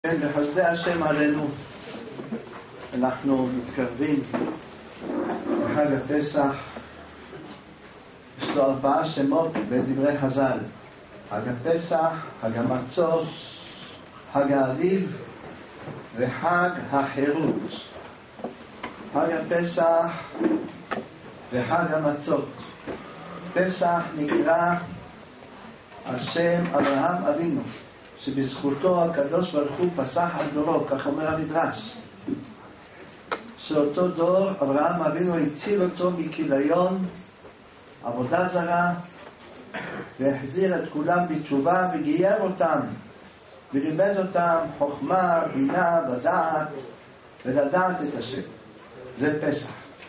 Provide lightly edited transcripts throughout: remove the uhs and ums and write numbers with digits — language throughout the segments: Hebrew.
בחסדי השם עלינו אנחנו מתקרבים לחג הפסח. יש לו 4 שמות בדברי חז"ל: חג הפסח, חג המצות, חג האביב וחג החירות. חג הפסח וחג המצות. פסח נקרא על שם אברהם אבינו, שבזכותו הקדוש ברוך הוא פסח על דורו, כך אומר המדרש. שאותו דור אברהם אבינו הציל אותו מכיליון עבודה זרה, והחזיר את כולם בתשובה וגייר אותם ולימד אותם חוכמה, בינה ודעת, ולדעת את השם. זה פסח.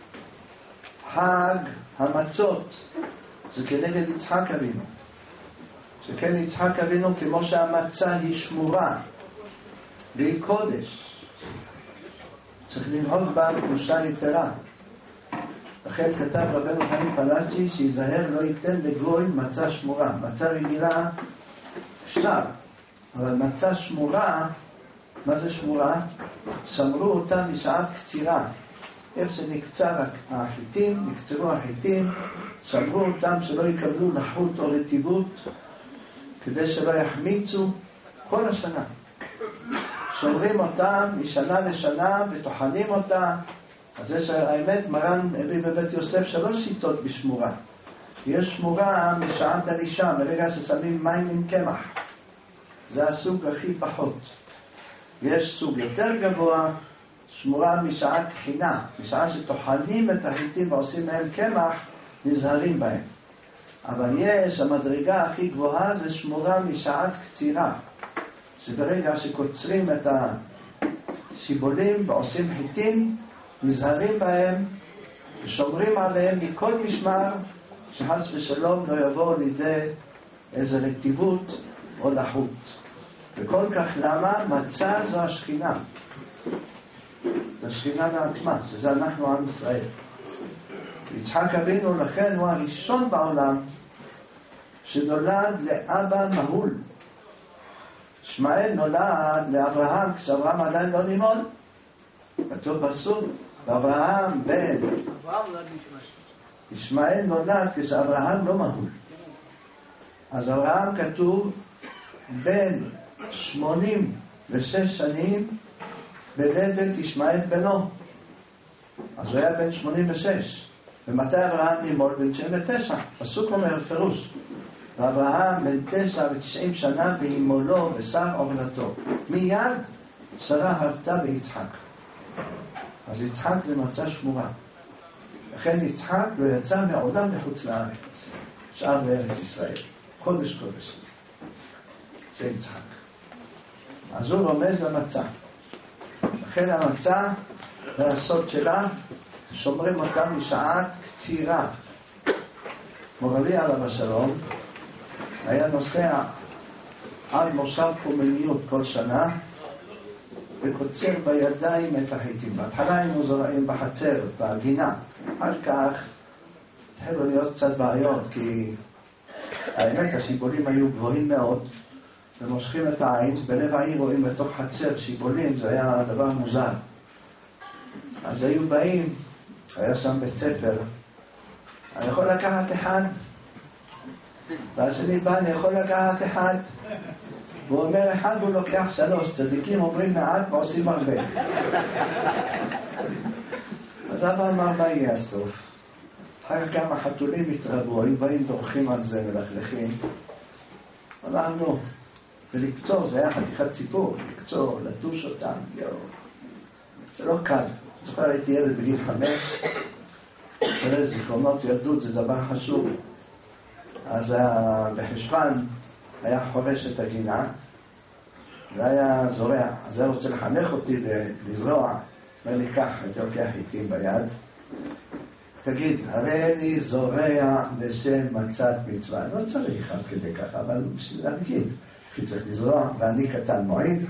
חג המצות זה כנגד יצחק אבינו, שכן יצחק אבינו, כמו שהמצה היא שמורה והיא קודש, צריך לנהוג בה קדושה יתרה. לכן כתב רבנו חיים פלאג'י שיזהר לא ייתן לגוי מצה שמורה. מצה רגילה אפשר, אבל מצה שמורה, מה זה שמורה? שמרו אותה משעת קצירה. איך שנקצר החיטים, נקצרו החיטים, שמרו אותם שלא יקבלו לחות או רטיבות, כדי שלא יחמיצו כל השנה. שומרים אותם משנה לשנה וטוחנים אותה. אז זה שהאמת מרן הביא בבית יוסף 3 שיטות בשמורה. יש שמורה משעת הלישה, ברגע ששמים מים עם קמח, זה הסוג הכי פחות. יש סוג יותר גבוה, שמורה משעת תחינה, משעה שטוחנים את החיטים ועושים מהם קמח, נזהרים בהם. אבל יש, המדרגה הכי גבוהה זה שמורה משעת קצירה, שברגע שקוצרים את השיבולים ועושים חיטים, נזהרים בהם ושומרים עליהם מכל משמר, שחס ושלום לא יבוא לידי איזה רטיבות או לחות. וכל כך למה? מצה זו השכינה, השכינה בעצמה, שזה אנחנו עם ישראל. יצחק אבינו לכן הוא הראשון בעולם שנולד לאבא מהול. ישמעאל נולד לאברהם כשאברהם עדיין לא נימול. כתוב פסוק, ואברהם בן ישמעאל נולד כשאברהם לא מהול. אז אברהם כתוב בן 86 שנים בלידת ישמעאל בנו, אז הוא היה בן 86. ומתי אברהם נימול? בן 99. פסוק אומר פירוש, ואברהם בן 99 שנה בהימולו ושר עורלתו. מיד שרה הרתה ביצחק. אז יצחק זה מצה שמורה. לכן יצחק לא יצא מעולם מחוץ לארץ, שאר בארץ ישראל, קודש קודש. זה יצחק. אז הוא רומז למצה. לכן המצה והסוד שלה שומרים אותה משעת קצירה. מורלי עליו השלום היה נוסע עד מושב קוממיות כל שנה וקוצר בידיים את החיטים. בהתחלה היינו זורעים בחצר, בגינה. אחר כך התחילו להיות קצת בעיות, כי האמת השיבולים היו גבוהים מאוד ומושכים את העין. בלב העיר רואים בתוך חצר שיבולים, זה היה דבר מוזר. אז היו באים, היה שם בית ספר, אני יכול לקחת אחד? והשני בא, אני יכול לקחת אחד? והוא אומר אחד והוא לוקח 3. צדיקים אומרים מעט ועושים הרבה. אז אבא אמר מה יהיה הסוף? אחר כך גם החתולים התרבו, היו באים דורכים על זה מלכלכים. אמרנו, ולקצור, זה היה חתיכת ציפור, לקצור, לטוש אותם, זה לא קל. זוכר הייתי ילד בגיל 5, זיכרונות ילדות זה דבר חשוב. אז בחשבן היה חורש את הגינה והיה זורע. אז הוא רוצה לחנך אותי לזרוע, ואני כך, הייתי לוקח חיטים ביד, תגיד, הרי אני זורע לשם מצת מצווה. לא צריך עד כדי ככה, אבל בשביל להגיד כי צריך לזרוע, ואני קטן מועיל.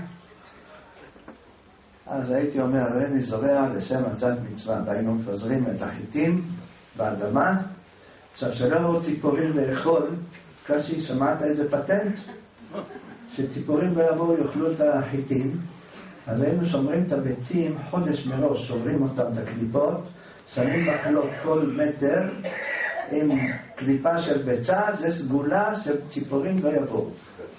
אז הייתי אומר, הרי אני זורע לשם מצת מצווה, והיינו מפזרים את החיטים באדמה. עכשיו, שלא ראו ציפורים לאכול, קשי, שמעת איזה פטנט? שציפורים לא יבואו יאכלו את החיטים, אז היינו שומרים את הביצים חודש מראש, שומרים אותם את הקליפות, שמים מקלות כל מטר עם קליפה של ביצה, זה סגולה שציפורים לא יבואו.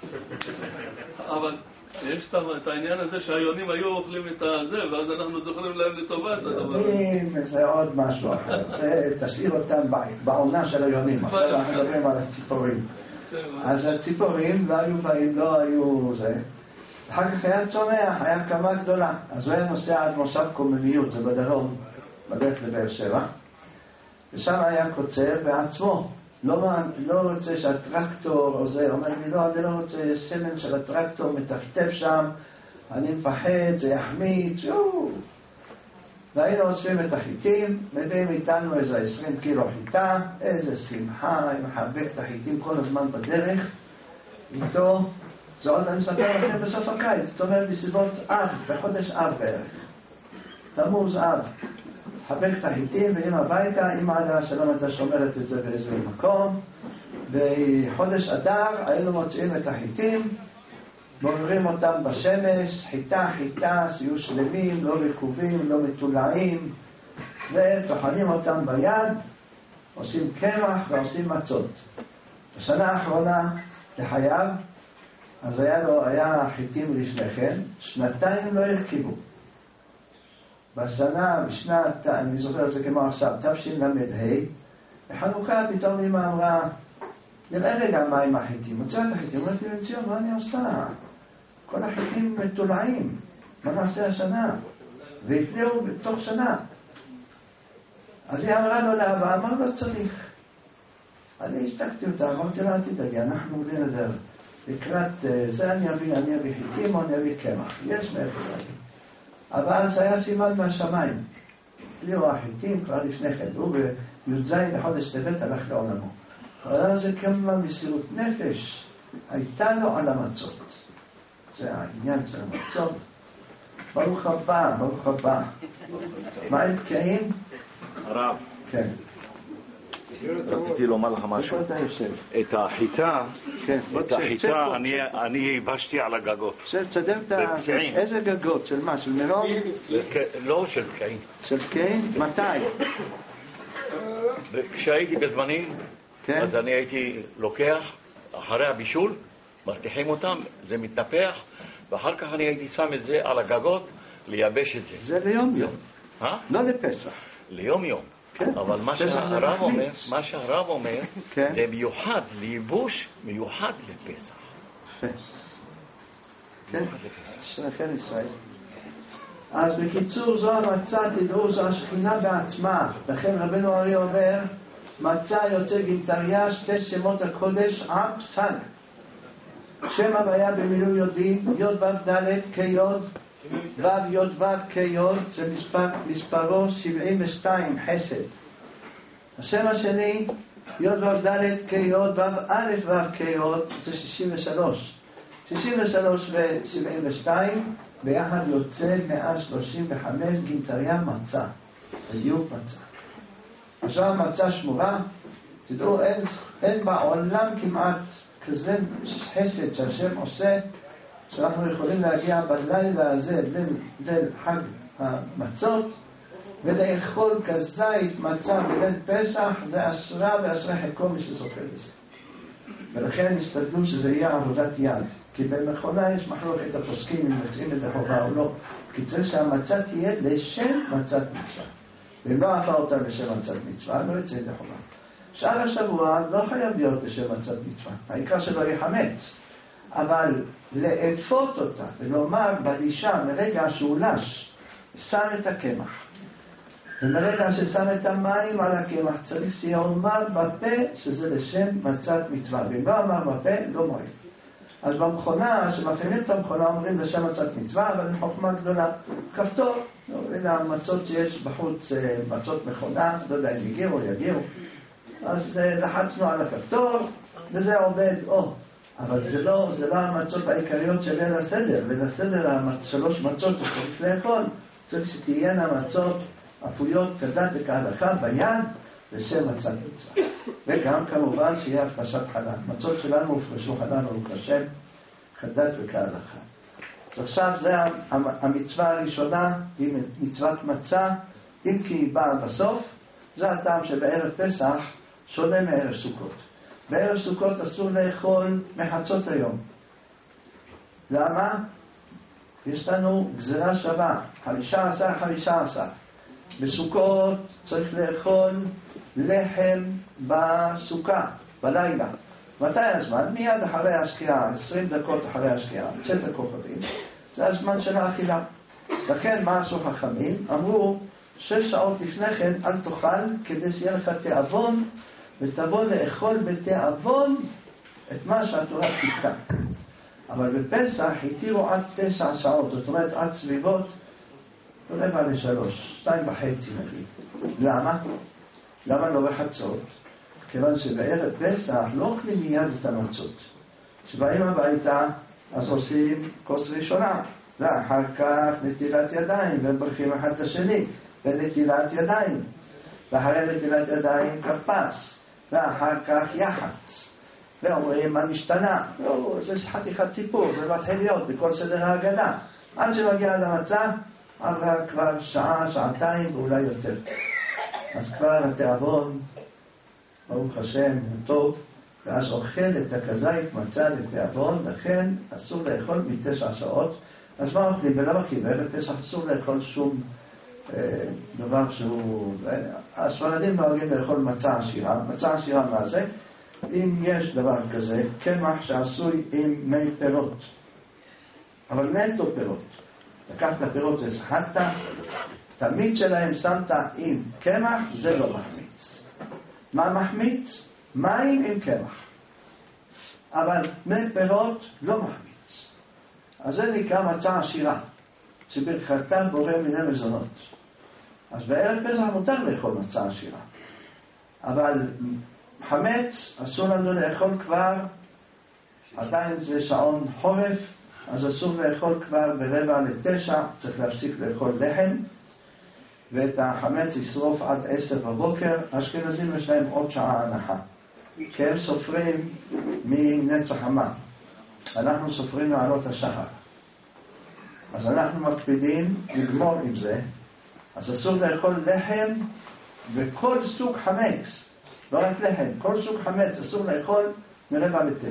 אבל יש את העניין הזה שהיונים היו אוכלים את זה, ואז אנחנו זוכרים להם לטובת הדבר הזה. זה עוד משהו אחר, זה תשאיר אותם בעונה של היונים, עכשיו אנחנו מדברים על הציפורים. אז הציפורים לא היו זה. אחר כך היה צומח, היה קמה גדולה, אז הוא היה נוסע עד מושב קוממיות, זה בדרום, בדרך לבאר שבע, ושם היה קוצר בעצמו. לא רוצה שהטרקטור או זה, אומר לי לא, אני לא רוצה, שמן של הטרקטור מטפטף שם, אני מפחד, זה יחמיץ, והיינו אוספים את החיטים, מביאים איתנו איזה 20 קילו חיטה, איזה שמחה, אני מחבק את החיטים כל הזמן בדרך, איתו, זה עוד אני מספר לכם בסוף הקיץ, זאת אומרת בסביבות אב, בחודש אב בערך, תמוז אב. חבק את החיטים ועם הביתה, עם עדה שלום הייתה שומרת את זה באיזה מקום. בחודש אדר היינו מוצאים את החיטים, מוררים אותם בשמש, חיטה, שיהיו שלמים, לא רקובים, לא מטולעים, וטוחנים אותם ביד, עושים קמח ועושים מצות. בשנה האחרונה לחייו, אז היה חיטים לפני כן, שנתיים לא הרכיבו. בשנת, אני זוכר את זה כמו עכשיו, תשל"ה, בחנוכה פתאום אמא אמרה, נראה רגע מה עם החיטים, מוצא את החיטים, אמרתי לי, ציון, מה אני עושה? כל החיטים מטולעים, מה נעשה השנה? והתליאו בתוך שנה. אז היא אמרה לו לאבא, אמר לו צריך. אני השתקתי אותה, אמרתי לה, תדאגי, אנחנו נדבר. לקראת זה אני אביא חיטים או אני אביא קמח, יש מאיפה להגיד. אבל זה היה סימן מהשמיים. ליאור החיטים כבר לפני כן, הוא בי"ז לחודש טבת הלך לעולמו. אבל זה כמה מסירות נפש הייתה לו על המצות. זה העניין של המצות. ברוך הבא, ברוך הבא. מה הם קיים? הרב. כן. רציתי לומר לך משהו. את החיטה, אני ייבשתי על הגגות. תסדר את איזה גגות? של מה? של מירון? לא, של פקעים. של פקעים? מתי? כשהייתי בזמנים, אז אני הייתי לוקח, אחרי הבישול, מרתיחים אותם, זה מתנפח, ואחר כך אני הייתי שם את זה על הגגות, לייבש את זה. זה ליום יום. לא לפסח. ליום יום. אבל מה שהרב אומר, זה מיוחד לייבוש, מיוחד לפסח. כן, שלכם ישראל. אז בקיצור זו המצה, תדעו, זו השכינה בעצמה. לכן רבנו ארי אומר, מצה יוצא גימטריה, שתי שמות הקודש, אב סג. שם הוויה במילוי יודעים, יוד וו ד' כיוד, וו יוד וו כיוד, זה מספרו 72 חסד. השם השני, יוד וו ד' כיוד, וו א' וו כיוד, זה 63. 63 ו-72 ביחד יוצא 135 גימטריה מצה, בדיוק מצה. עכשיו מצה שמורה, תדעו, אין בעולם כמעט כזה חסד שהשם עושה, שאנחנו יכולים להגיע בלילה הזה ליל חג המצות ולאכול כזית מצה בליל פסח, זה אשרה ואשרה חלקו מי שזוכה לזה. ולכן הסתכלו שזה יהיה עבודת יד, כי במכונה יש מחלוקת הפוסקים אם יוצאים את החובה או לא, כי צריך שהמצה תהיה לשם מצת מצווה, ואם לא עפה אותה לשם מצת מצווה לא יוצא את החובה. שאר השבוע לא חייב להיות לשם מצת מצווה, העיקר שלא יהיה חמץ, אבל לאפות אותה ולומר בלישה מרגע שהוא לש שם את הקמח, ומרגע ששם את המים על הקמח צריך שיאמר בפה שזה לשם מצת מצווה, ואם לא אמר בפה לא מועיל. אז במכונה, שמכינים את המכונה אומרים לשם מצת מצווה, אבל זו חוכמה גדולה, כפתור, הנה המצות שיש בחוץ, מצות מכונה, לא יודע אם יגיעו, אז לחצנו על הכפתור וזה עובד, אבל זה לא המצות העיקריות של ליל הסדר. ליל הסדר 3 מצות שצריך לאכול, צריך שתהיינה מצות אפויות כדת וכהלכה ביד לשם מצת מצווה, וגם כמובן שיהיה הפרשת חלב. מצות שלנו הופרשו חלב ברוך השם כדת וכהלכה. אז עכשיו זה המצווה הראשונה, היא מצוות מצה, אם כי היא באה בסוף. זה הטעם שבערב פסח שונה מערב סוכות. בערב סוכות אסור לאכול מחצות היום. למה? יש לנו גזרה שווה, 15-15. בסוכות צריך לאכול לחם בסוכה, בלילה. מתי הזמן? מיד אחרי השקיעה, 20 דקות אחרי השקיעה, צאת הכוכבים. זה הזמן של האכילה. לכן מה עשו חכמים? אמרו 6 שעות לפני כן אל תאכל, כדי שיהיה לך תיאבון, ותבוא לאכול בתיאבון את מה שהתורה ציוותה. אבל בפסח התירו עד 9 שעות, זאת אומרת עד סביבות 2:45, 2:30 נגיד. למה? למה לא בחצות? כיוון שבערב פסח לא אוכלים מיד את המצות. כשבאים הביתה אז עושים כוס ראשונה, ואחר כך נטילת ידיים, ומברכים אחד את השני ונטילת ידיים, ואחרי נטילת ידיים כפס, ואחר כך יחץ, ואומרים מה נשתנה. זה חתיכת סיפור, זה מתחיל להיות בכל סדר ההגנה, עד שמגיע למצה עברה כבר שעה, שעתיים ואולי יותר. אז כבר התיאבון ברוך השם הוא טוב, ואז אוכל את הכזית מצה לתיאבון, לכן אסור לאכול מ9 שעות. אז מה אוכלים? בלא מכיר, בערב פסח אסור לאכול שום דבר שהוא... הספרדים נוהגים לאכול מצה עשירה. מצה עשירה מה זה? אם יש דבר כזה, קמח שעשוי עם מי פירות, אבל נטו פירות. לקחת פירות ושחקת, תמיד שלהם שמת עם קמח, זה לא מחמיץ. מה מחמיץ? מים עם קמח. אבל מי פירות לא מחמיץ. אז זה נקרא מצה עשירה, שברכתה בורא מיני מזונות. אז בערב פסח מותר לאכול מצה עשירה. אבל חמץ אסור לנו לאכול כבר, עדיין זה שעון חורף, אז אסור לאכול כבר 8:45, צריך להפסיק לאכול לחם, ואת החמץ ישרוף עד 10 בבוקר. אשכנזים יש להם עוד שעה הנחה, כי הם סופרים מנצח המה, אנחנו סופרים מעלות השחר. אז אנחנו מקפידים לגמור עם זה. אז אסור לאכול לחם וכל סוג חמץ, לא רק לחם, כל סוג חמץ אסור לאכול מ8:45,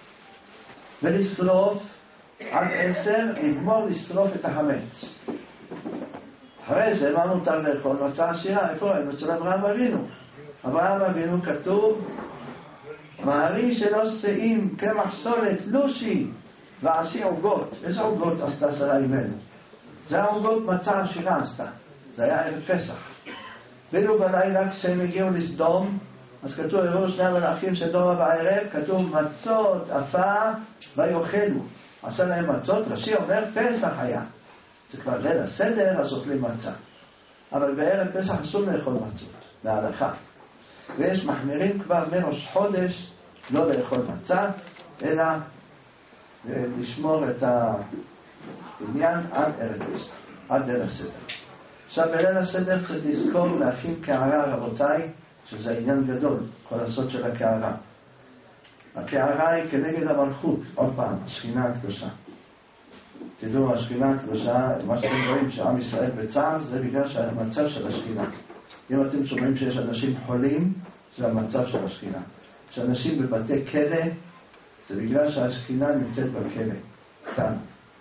ולשרוף עד 10, לגמור לשרוף את החמץ. אחרי זה מה מותר לאכול? מצה עשירה. איפה? אצל אברהם אבינו. אברהם אבינו כתוב מהרי שלא שאים קמח סולת לושי ועשי עוגות. איזה עוגות עשתה שרה אימנו? זה העוגות מצה עשירה עשתה. זה היה ערב פסח. ואילו בלילה כשהם הגיעו לסדום, אז כתוב הראו שני המלאכים שדומה בערב, כתוב מצות עפה ויאכלו. עשה להם מצות. רש"י אומר פסח היה, זה כבר ליל הסדר, אז אוכלים מצה. אבל בערב פסח אסור לאכול מצות, להלכה. ויש מחמירים כבר מראש חודש לא לאכול מצה, אלא לשמור את העניין עד ערב פסח, עד ליל הסדר. עכשיו בליל הסדר צריך לזכור להכין קערה, רבותיי, שזה עניין גדול, כל הסוד של הקערה. הקערה היא כנגד המלכות, עוד פעם, השכינה הקדושה. תדעו, השכינה הקדושה, מה שאתם רואים שעם ישראל בצער, זה בגלל שהמצב של השכינה. אם אתם שומעים שיש אנשים חולים, זה המצב של השכינה. כשאנשים בבתי כלא, זה בגלל שהשכינה נמצאת בכלא, כאן.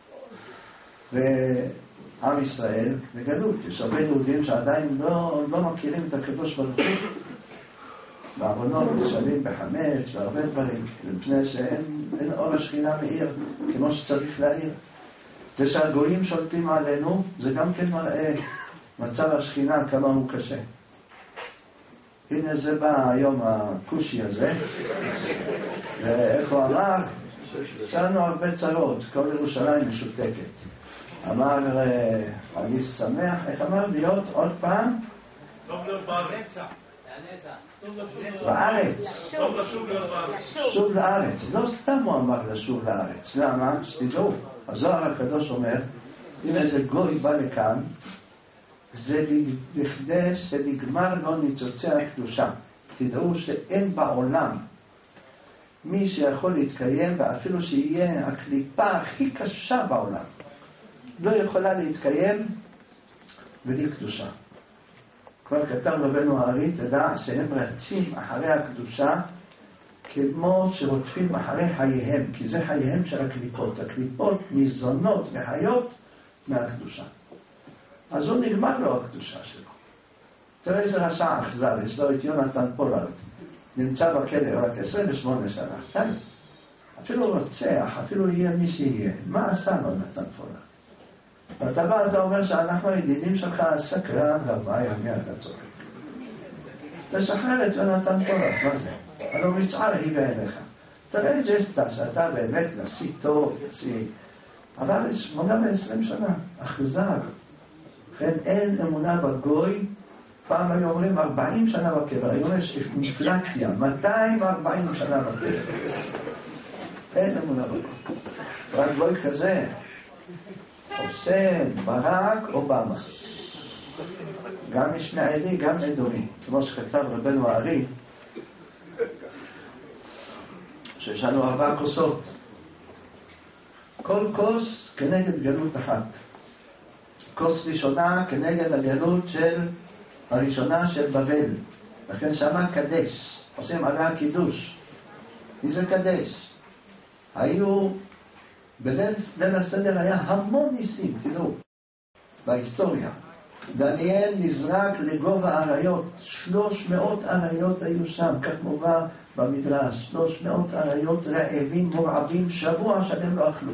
ועם ישראל, בגלות, יש הרבה יהודים שעדיין לא מכירים את הקדוש ברוך הוא, בעוונות, משלים בחמץ והרבה דברים, מפני שאין אור השכינה מאיר כמו שצריך להעיר. זה שהגויים שולטים עלינו, זה גם כן מראה מצב השכינה כמה הוא קשה. הנה זה בא היום הקושי הזה, ואיך הוא אמר? צאנו הרבה צרות, כל ירושלים משותקת. אמר, אני שמח, איך אמר? להיות עוד פעם? בארץ. שוב לארץ. לא סתם הוא אמר לשוב לארץ. למה? שתדעו, הזוהר הקדוש אומר, אם איזה גוי בא לכאן, זה בכדי שנגמר לו ניצוצי הקדושה. תדעו שאין בעולם מי שיכול להתקיים, ואפילו שיהיה הקליפה הכי קשה בעולם, לא יכולה להתקיים בלי קדושה. כבר כתב רבנו הארי, תדע שהם רצים אחרי הקדושה כמו שרודפים אחרי חייהם, כי זה חייהם של הקליפות. הקליפות ניזונות וחיות מהקדושה. אז הוא נגמר לו הקדושה שלו. תראה איזה רשע אכזר, יש לו את יונתן פולארד, נמצא בכלא רק 28 שנה. אפילו רוצח, אפילו יהיה מי שיהיה. מה עשה לו נתן פולארד? ואתה בא, אתה אומר שאנחנו הידידים שלך שקרן רבי, על מי אתה צוחק? תשחרר את יונתן פולארד, מה זה? הלוא מצער היא בעיניך. תראה ג'סטה שאתה באמת נשיא טוב, אבל 820 שנה, אכזר. לכן אין אמונה בגוי. פעם היו אומרים 40 שנה בקבר, היום יש אינפלציה, 240 שנה בקבר. אין אמונה בגוי. רק גוי כזה, חוסיין, ברק, אובמה. גם ישמעאלי, גם אדומי. כמו שכתב רבנו הארי, שיש לנו 4 כוסות. כל כוס כנגד גלות אחת. כוס ראשונה כנגד הגלות הראשונה של בבל. לכן שמה קדש. עושים עליה קידוש. מי זה קדש? היו, בליל הסדר היה המון ניסים, תדעו, בהיסטוריה. דניאל נזרק לגובה אריות, 300 אריות היו שם, כך מובא במדרש, 300 אריות רעבים מורעבים, שבוע שלם לא אכלו.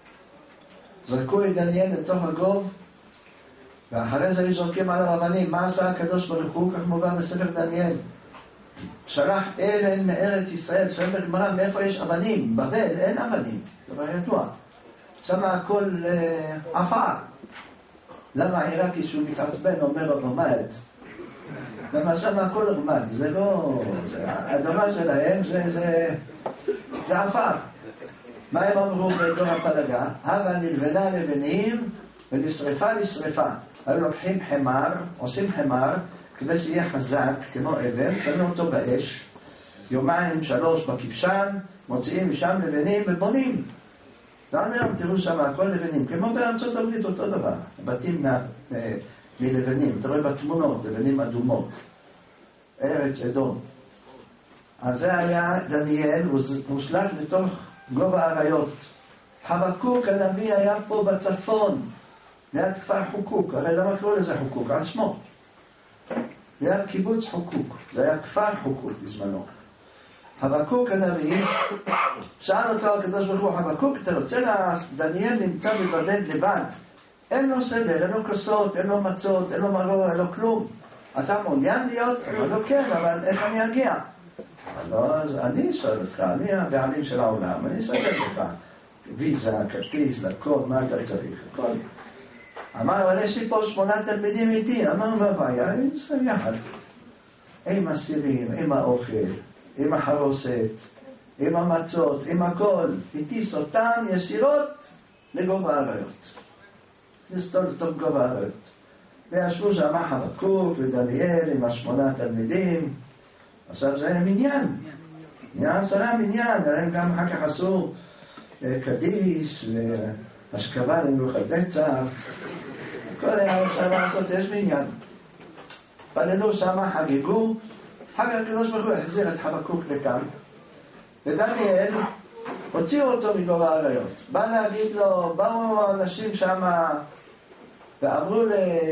זרקו את דניאל לתוך הגוב, ואחרי זה היו זורקים על הרבנים. מה עשה הקדוש ברוך הוא? כך מובא בספר דניאל. שלח אבן מארץ ישראל, שואל בגמרא, מאיפה יש אבנים? בבל אין אבנים, זה כבר ידוע. שם הכל עפר. למה העיראקי שהוא מתעצבן אומר רמד? למה שם הכל רמד? זה לא... האדמה שלהם זה עפר. מה הם אמרו בדור הפלגה? הבה נלבנה לבנים ונשרפה לשרפה. היו לוקחים חמר, עושים חמר, כדי שיהיה חזק כמו אבן, שמים אותו באש, 2-3 בכבשן, מוציאים משם לבנים ובונים. והיום תראו שם הכל לבנים, כמו בארצות הברית אותו דבר, בתים מלבנים, אתה רואה בתמונות, לבנים אדומות, ארץ אדום. אז זה היה דניאל, הוא שלח לתוך גובה האריות. חבקוק הנביא היה פה בצפון, ליד כפר חוקוק, הרי למה קראו לזה חוקוק? על שמו. ליד קיבוץ חוקוק, זה היה כפר חוקוק בזמנו. חבקוק הנביא, שאל אותו הקדוש ברוך הוא, חבקוק, אתה רוצה דניאל נמצא בבבל לבד, אין לו סדר, אין לו כוסות, אין לו מצות, אין לו מרור, אין לו כלום. אתה מעוניין להיות? אמר לו כן, אבל איך אני אגיע? לא, אני שואל אותך, אני הבעלים של העולם, אני אסדר לך ויזה, כרטיס, לקוד, מה אתה צריך, הכל. אמר, אבל יש לי פה 8 תלמידים איתי. אמר, מה הבעיה? אני צריך יחד. עם הסירים, עם האוכל, עם החרוסת, עם המצות, עם הכל. הטיס אותם ישירות לגובה האריות. נסתור לתוך גובה האריות. וישבו שם חבקוק ודניאל עם 8 תלמידים. עכשיו זה מניין. נהיה 10 מניין. הם גם אחר כך עשו קדיש והשכבה לנבוכדנצר. כל היה אפשר לעשות, יש מניין. פללו שם, חגגו. אחר כך הקדוש ברוך הוא החזיר את חבקוק לכאן. ודניאל הוציאו אותו מגובה האריות. בא להגיד לו, באו אנשים שם ואמרו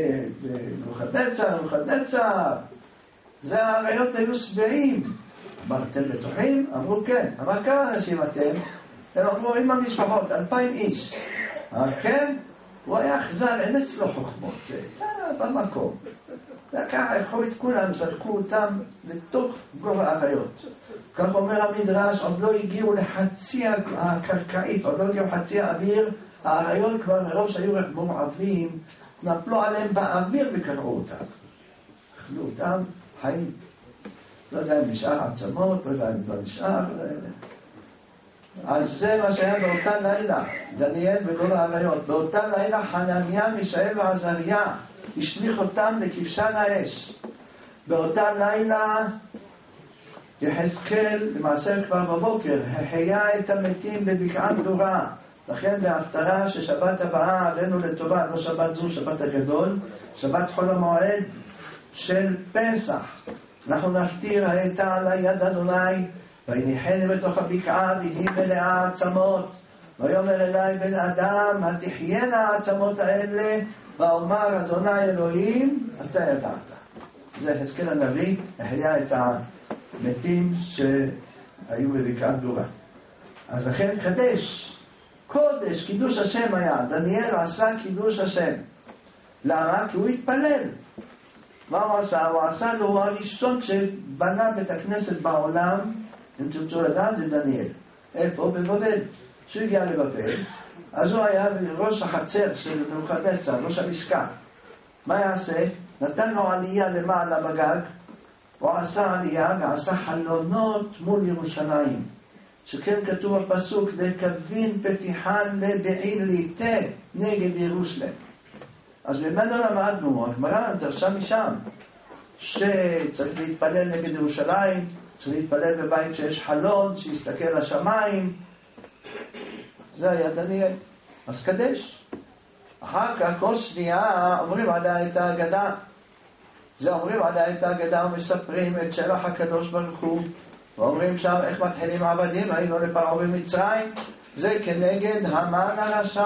לנבוכדנצר, זה האריות היו שבעים. אמרתם בטוחים? אמרו כן. אמר, כמה אנשים אתם? הם אמרו, עם המשפחות, 2,000 איש. אמר כן? הוא היה אכזר, אין אצלו חוכמות, זה במקום. וככה לקחו את כולם, זרקו אותם לתוך גובה האריות. כך אומר המדרש, עוד לא הגיעו לחצי הקרקעית, עוד לא הגיעו חצי האוויר, האריות כבר מראש היו רק מורעבים, נפלו עליהם באוויר וקרעו אותם. אכלו אותם חיים. לא יודע אם נשאר עצמות, לא יודע אם לא נשאר. אז זה מה שהיה באותה לילה, דניאל בגובה האריות. באותה לילה חנניה, מישאל ועזריה השליך אותם לכבשן האש. באותה לילה יחזקאל למעשה כבר בבוקר החיה את המתים בבקעת דורה. לכן בהפטרה ששבת הבאה עלינו לטובה, לא שבת זו, שבת הגדול, שבת חול המועד של פסח, אנחנו נפטיר הייתה על יד אדוני ויניחני בתוך הבקעה והיא מלאה עצמות, ויאמר אלי בן אדם התחיינה העצמות האלה, ואומר אדוני אלוהים אתה ידעת. זה יחזקאל הנביא החיה את המתים שהיו בבקעת דורה. אז לכן קדש, קודש, קידוש השם היה. דניאל עשה קידוש השם. למה? כי הוא התפלל. מה הוא עשה? הוא עשה לו, הוא הראשון שבנה בית הכנסת בעולם, אם תרצו לדעת, זה דניאל. איפה? בבבל. כשהוא הגיע לבבל, אז הוא היה ראש החצר של נבוכדנצר, ראש המשכן. מה יעשה? נתן לו עלייה למעלה בגג, הוא עשה עלייה ועשה חלונות מול ירושלים. שכן כתוב בפסוק, וקבין פתיחן לבעיר ליטה נגד ירושלים. אז ממנו למדנו, הגמרא דרשה משם, שצריך להתפלל נגד ירושלים, צריך להתפלל בבית שיש חלון, שיסתכל לשמיים. זה היה דניאל. אז קדש. אחר כך כוס שנייה אומרים עליה את ההגדה. זה אומרים עליה את ההגדה ומספרים את שבח הקדוש ברוך הוא. ואומרים שם איך מתחילים עבדים, היינו לפרעה במצרים. זה כנגד המן הרשע.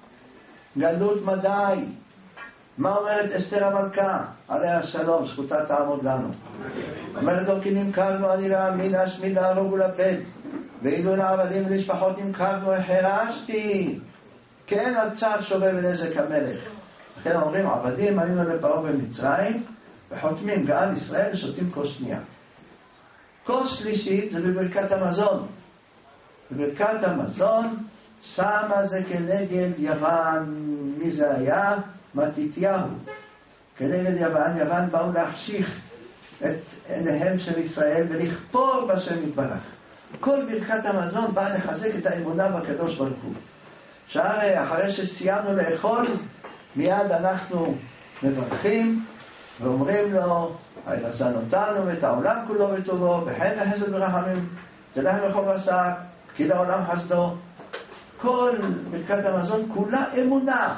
גלות מדי. מה אומרת אסתר המלכה? עליה השלום, זכותה תעמוד לנו. אומרת לו כי נמכרנו אני להאמין להשמיד להרוג ולפד. ואילו לעבדים ולשפחות נמכרנו החרשתי. כן על צער שווה בנזק המלך. לכן אומרים עבדים היינו לפרעה במצרים וחותמים גאל ישראל ושותים כוס שנייה. כוס שלישית זה בברכת המזון. בברכת המזון שמה זה כנגד יוון. מי זה היה? מתתיהו. כנגד יוון, יוון באו להחשיך את עיניהם של ישראל ולכפור בשם יתברך. כל ברכת המזון באה לחזק את האמונה בקדוש ברוך הוא. שהרי אחרי שסיימנו לאכול, מיד אנחנו מברכים ואומרים לו, נשאנו אותנו ואת העולם כולו בטובו, בחן וחסד ורחמים, תלך לכל בשר, כי לעולם חסדו. כל ברכת המזון כולה אמונה.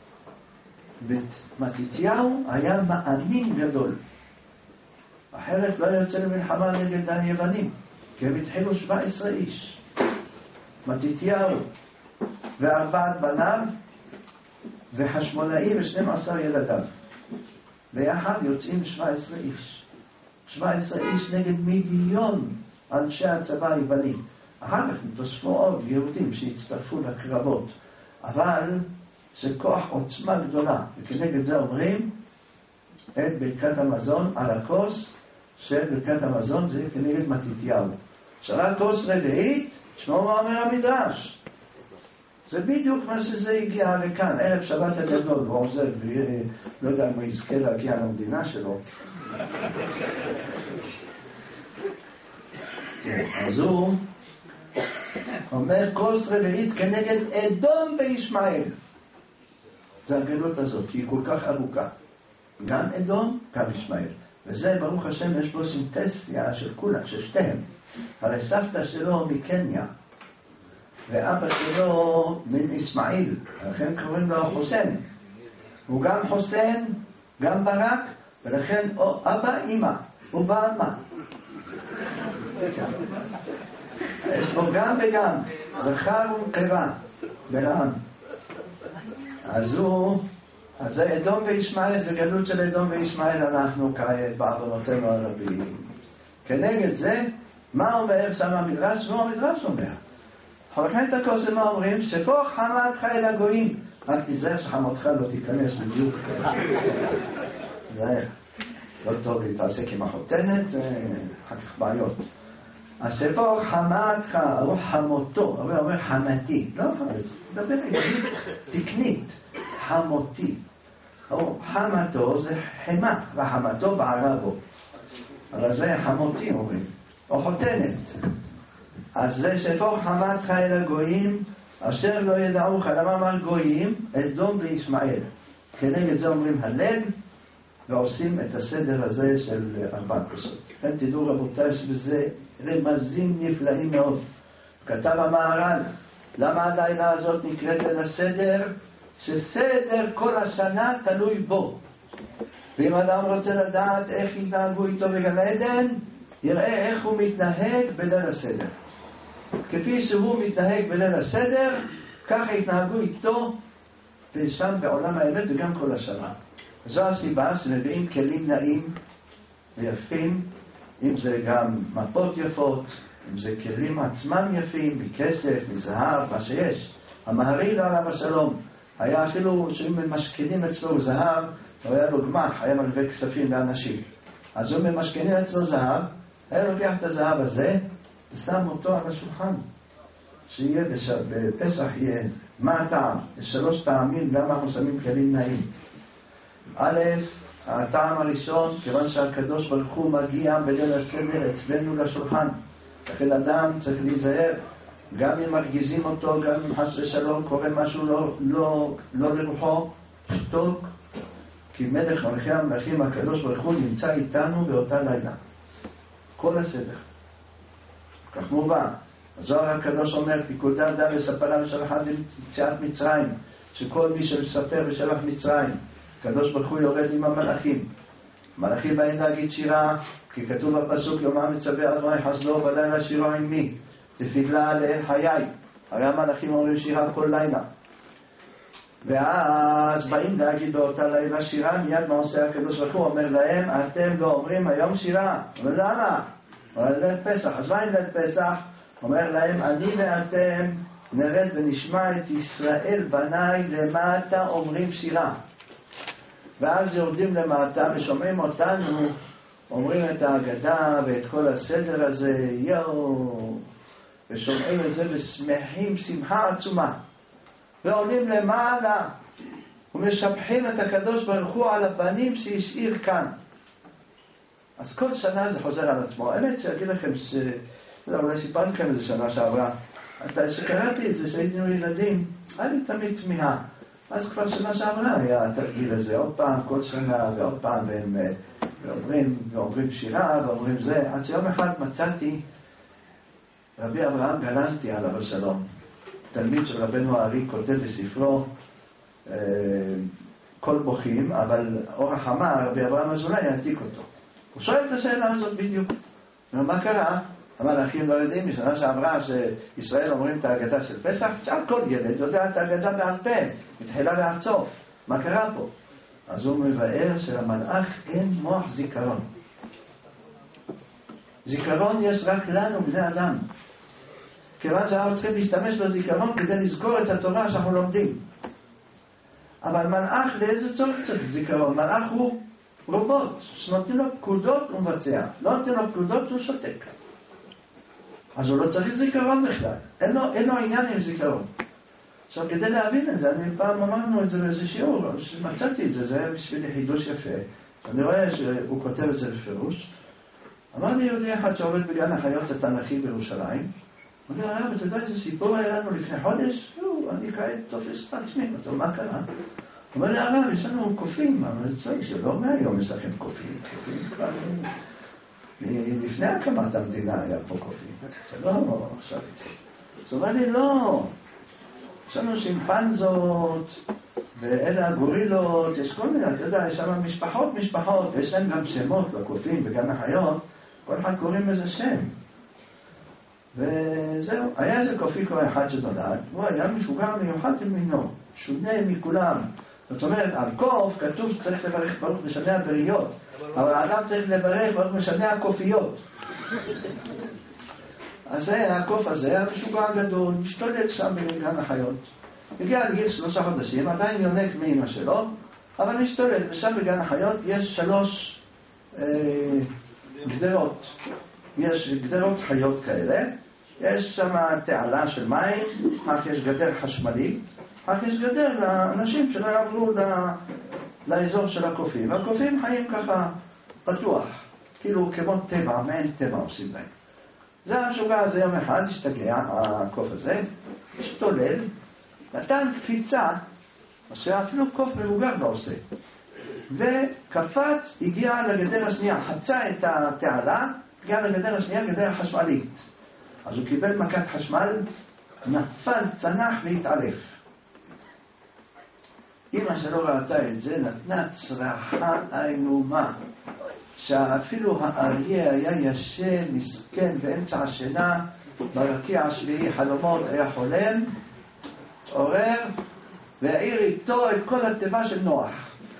מתתיהו היה מאמין גדול. אחרת לא יוצא למלחמה נגד היוונים, כי הם התחילו 17 איש. מתתיהו וארבעת בניו וחשמונאי ו12 ילדיו. ביחד יוצאים 17 איש. 17 איש נגד מיליון אנשי הצבא היווני. אחר כך נתוספו עוד יהודים שהצטרפו לקרבות. אבל זה כוח עוצמה גדולה. וכנגד זה אומרים את ברכת המזון על הכוס של ברכת המזון, זה כנגד מתתיהו. שרת כוס רביעית, שמעו מה אומר המדרש. זה בדיוק מה שזה הגיע לכאן, ערב שבת הגדול, הוא עוזב, לא יודע אם הוא יזכה להגיע למדינה שלו. אז הוא אומר כוס רביעית כנגד אדום וישמעאל. זה הגלות הזאת, היא כל כך ארוכה. גם אדום, גם ישמעאל. וזה ברוך השם יש בו סינתסיה של כולם, של שתיהם. הרי סבתא שלו מקניה, ואבא שלו מן ישמעאל, לכן קוראים לו חוסיין. הוא גם חוסיין, גם ברק, ולכן אבא, אמא, הוא באמה. יש בו גם וגם, זכר ונקבה, ברעם. אז זה אדום וישמעאל, זה גלות של אדום וישמעאל, אנחנו כעת בעוונותינו הרבים. כנגד זה, מה אומר שם המדרש? מה המדרש אומר? חלקי את הכוס מה אומרים? שפוך חמתך אל הגויים. רק תיזהר שחמתך לא תיכנס בדיוק. זה לא טוב להתעסק עם החותנת, זה אחר כך בעיות. אז שפוך חמתך, או חמותו, הוא אומר חמתי. לא חמתי, תדבר עברית תקנית. חמותי. או חמתו זה חמה, וחמתו בערבו. אבל זה חמותי אומרים. או חותנת. אז זה שפוך חמתך אל הגויים, אשר לא ידעוך. למה אמר גויים? אדום וישמעאל. כנגד זה אומרים הלל, ועושים את הסדר הזה של 4 כוסות. לכן תדעו רבותיי שבזה רמזים נפלאים מאוד. כתב המהר"ל, למה הלילה הזאת נקראת אל הסדר? שסדר כל השנה תלוי בו. ואם אדם רוצה לדעת איך יתנהגו איתו בגן עדן, יראה איך הוא מתנהג בליל הסדר. כפי שהוא מתנהג בליל הסדר, ככה יתנהגו איתו ושם בעולם האמת וגם כל השנה. זו הסיבה שמביאים כלים נעים ויפים, אם זה גם מפות יפות, אם זה כלים עצמם יפים, מכסף, מזהב, מה שיש. המהרי"ל עליו השלום, היה אפילו שאם משכנים אצלו זהב, הוא היה לו גמח, היה מלווה כספים לאנשים. אז הוא ממשכנים אצלו זהב, היה לוקח את הזהב הזה ושם אותו על השולחן. שיהיה בפסח יהיה, מה הטעם? יש 3 טעמים למה אנחנו שמים כלים נעים. א', הטעם הראשון, כיוון שהקדוש ברוך הוא מגיע בליל הסדר אצלנו לשולחן. לכן אדם צריך להיזהר, גם אם מרגיזים אותו, גם אם חס ושלום קורה משהו לא לרוחו, שתוק, כי מלך מלכי המלכים הקדוש ברוך הוא נמצא איתנו באותה לילה. כל הסדר. כך מובן. הזוהר הקדוש אומר, פיקודי אדם וספרה ושלחה ליציאת מצרים, שכל מי שמספר ושלח מצרים, הקדוש ברוך הוא יורד עם המלאכים. המלאכים באים להגיד שירה, כי כתוב בפסוק, יומם מצווה אדוני חסדו בלילה שירה עמי, תפילה לאל חיי. הרי המלאכים אומרים שירה כל לילה. ואז באים להגיד באותה לילה שירה, מיד מה עושה הקדוש ברוך הוא? אומר להם, אתם לא אומרים היום שירה. אבל למה? אבל ליל פסח. אז מה עם ליל פסח? אומר להם, אני ואתם נרד ונשמע את ישראל בניי למטה אומרים שירה. ואז יורדים למטה ושומעים אותנו אומרים את ההגדה ואת כל הסדר הזה, ושומעים את זה ושמחים שמחה עצומה, ועולים למעלה ומשבחים את הקדוש ברוך הוא על הבנים שהשאיר כאן. אז כל שנה זה חוזר על עצמו. האמת שאגיד לכם אולי סיפרתי לכם איזה שנה שעברה, שקראתי את זה שהיינו ילדים, היה לי תמיד תמיהה. אז כבר שנה שעברה היה התרגיל הזה, עוד פעם, כל שנה ועוד פעם, ואומרים שירה ואומרים זה, עד שיום אחד מצאתי רבי אברהם גלנטי עליו השלום, תלמיד של רבנו הארי, כותב בספרו כל בוכים, אבל אורח אמר, רבי אברהם אזולאי יעתיק אותו. הוא שואל את השאלה הזאת בדיוק. ומה קרה? המלאכים לא יודעים, משנה שעברה שישראל אומרים את ההגדה של פסח, תשאל כל ילד יודע את ההגדה בעל פה, מתחילה לעצוף. מה קרה פה? אז הוא מבאר שלמלאך אין מוח זיכרון. זיכרון יש רק לנו, בני אדם. כיוון שאנחנו צריכים להשתמש בזיכרון כדי לזכור את התורה שאנחנו לומדים. אבל מלאך לאיזה צורך צריך זיכרון? מלאך הוא רובוט, שנותנים לו פקודות הוא מבצע, לא נותנים לו פקודות הוא שותק. אז הוא לא צריך זיכרון בכלל, אין לו עניין עם זיכרון. עכשיו כדי להבין את זה, אני פעם אמרנו את זה באיזה שיעור, מצאתי את זה, זה היה בשבילי חידוש יפה. אני רואה שהוא כותב את זה בפירוש. אמר לי יהודי אחד שעובד בגן החיות התנ"כי בירושלים, הוא אומר, הרב, אתה יודע איזה סיפור היה לנו לפני חודש? אני כעת תופס את עצמי, מה קרה? הוא אומר לי, הרב, יש לנו קופים, אבל זה לא מהיום יש לכם קופים, קופים כבר... לפני הקמת המדינה היה פה קופים, זה לא עכשיו. אז הוא אומר לי, לא, יש לנו שימפנזות, ואלה הגורילות, יש כל מיני, אתה יודע, יש שם משפחות, ויש להם גם שמות לקופים בגן החיות, כל אחד קוראים איזה שם. וזהו, היה איזה קופיקו אחד שנולד, הוא היה משוגע מיוחד למינו, שונה מכולם. זאת אומרת, על קוף כתוב שצריך לברך ברוך משנה הבריות, אבל האדם צריך לברך ברוך משנה הקופיות. אז זה, הקוף הזה, המשוגע הגדול, משתולט שם בגן החיות. הגיע לגיל 3 חודשים, עדיין יונק מאמא שלו, אבל משתולט, ושם בגן החיות יש 3 גדרות. יש גדרות חיות כאלה, יש שם תעלה של מים, אך יש גדר חשמלית, אך יש גדר לאנשים שלא יעברו לאזור של הקופים. הקופים חיים ככה פתוח, כאילו כמו טבע, מעין טבע עושים להם. זה המשוגע הזה יום אחד, השתגע, הקוף הזה, השתולל, נתן קפיצה, מה שאפילו קוף מבוגר לא עושה. וקפץ, הגיע לגדר השנייה, חצה את התעלה, הגיע לגדר השנייה, גדר חשמלית. אז הוא קיבל מכת חשמל, נפל, צנח והתעלף. אמא שלו ראתה את זה, נתנה צרחה איומה, שאפילו האריה היה ישן, מסכן, באמצע השינה, ברקיע השביעי חלומות, היה חולם, התעורר, והעיר איתו את כל התיבה של נוח.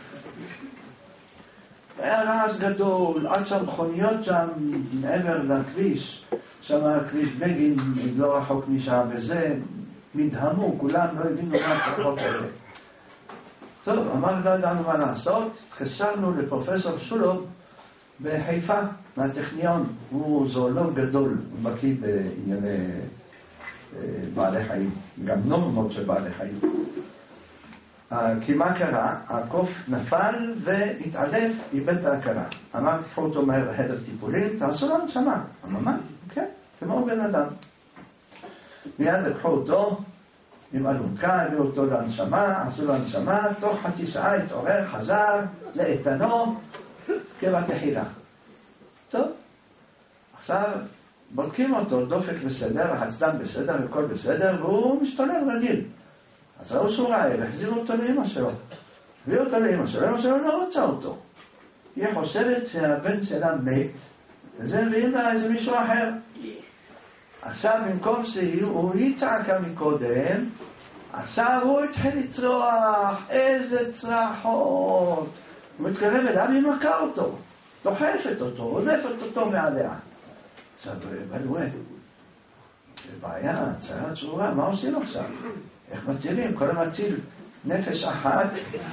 היה רעש גדול, עד שהמכוניות שם מעבר לכביש, שם הכביש בגין לא רחוק משם, וזה נדהמו, כולם לא הבינו מה הצרחות האלה. טוב, אמר, לא ידענו מה לעשות, התקשרנו לפרופסור שולוב בחיפה, מהטכניון. הוא זואולוג גדול, הוא בקיא בענייני בעלי חיים, גם נורמות של בעלי חיים. כי מה קרה? הקוף נפל והתעלף, איבד את ההכרה. אמר, תקחו אותו מהר לחדר טיפולים, תעשו לו הנשמה. אממה, כן, כמו בן אדם. מיד לקחו אותו עם אלונקה, הביאו אותו להנשמה, עשו לו הנשמה, תוך חצי שעה התעורר, חזר לאיתנו כבתחילה. טוב, עכשיו בודקים אותו, דופק בסדר, החצדם בסדר, הכל בסדר, והוא משתולל רגיל. אז ראו שהוא רעב, החזירו אותו לאמא שלו. הביאו אותו לאמא שלו, אמא שלו לא רוצה אותו. היא חושבת שהבן שלה מת, וזה מביאים לה איזה מישהו אחר. עכשיו במקום שהוא צעקה מקודם, עכשיו הוא התחיל לצרוח, איזה צרחות. הוא מתקרב אליו, היא מכה אותו, דוחפת אותו, עודפת אותו מעליה. עכשיו, בלווה, זה בעיה, צרה צרורה, מה עושים עכשיו? איך מצילים? כל המציל נפש אחת,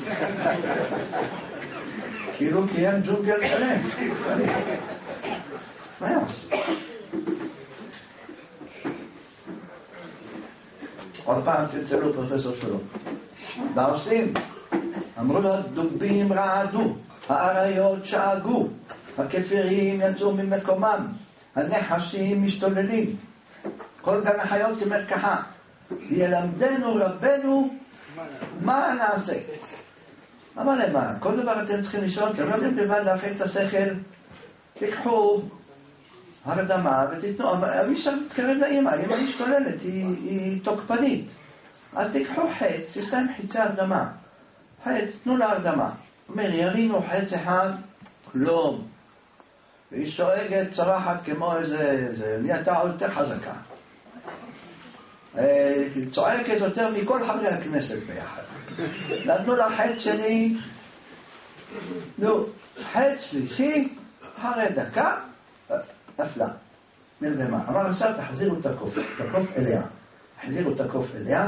כאילו קיים ג'ונגל שלם. מה יעשו? עוד פעם צלצלו פרופסור שלו. מה עושים? אמרו לו, דובים רעדו, האריות שאגו, הכפרים יצאו ממקומם, הנחשים משתוללים, כל גן החיות כמרקחה. ילמדנו רבנו מה נעשה. אבל למה? כל דבר אתם צריכים לשאול, אתם לא יודעים לבד להפעיל את השכל. תיקחו הרדמה ותתנו, אי אפשר להתקרב לאמא, אמא משתוללת, היא תוקפנית. אז תיקחו חץ, יש להם חיצי הרדמה. חץ, תנו לה הרדמה. אומר, ירינו חץ אחד, כלום. והיא שואגת, צרחת כמו איזה, נהייתה עוד יותר חזקה. צועקת יותר מכל חברי הכנסת ביחד. נתנו לה חץ שני, חץ שלישי, אחרי דקה, נפלה, נרדמה. אמר, עכשיו תחזירו את הקוף אליה. תחזירו את הקוף אליה,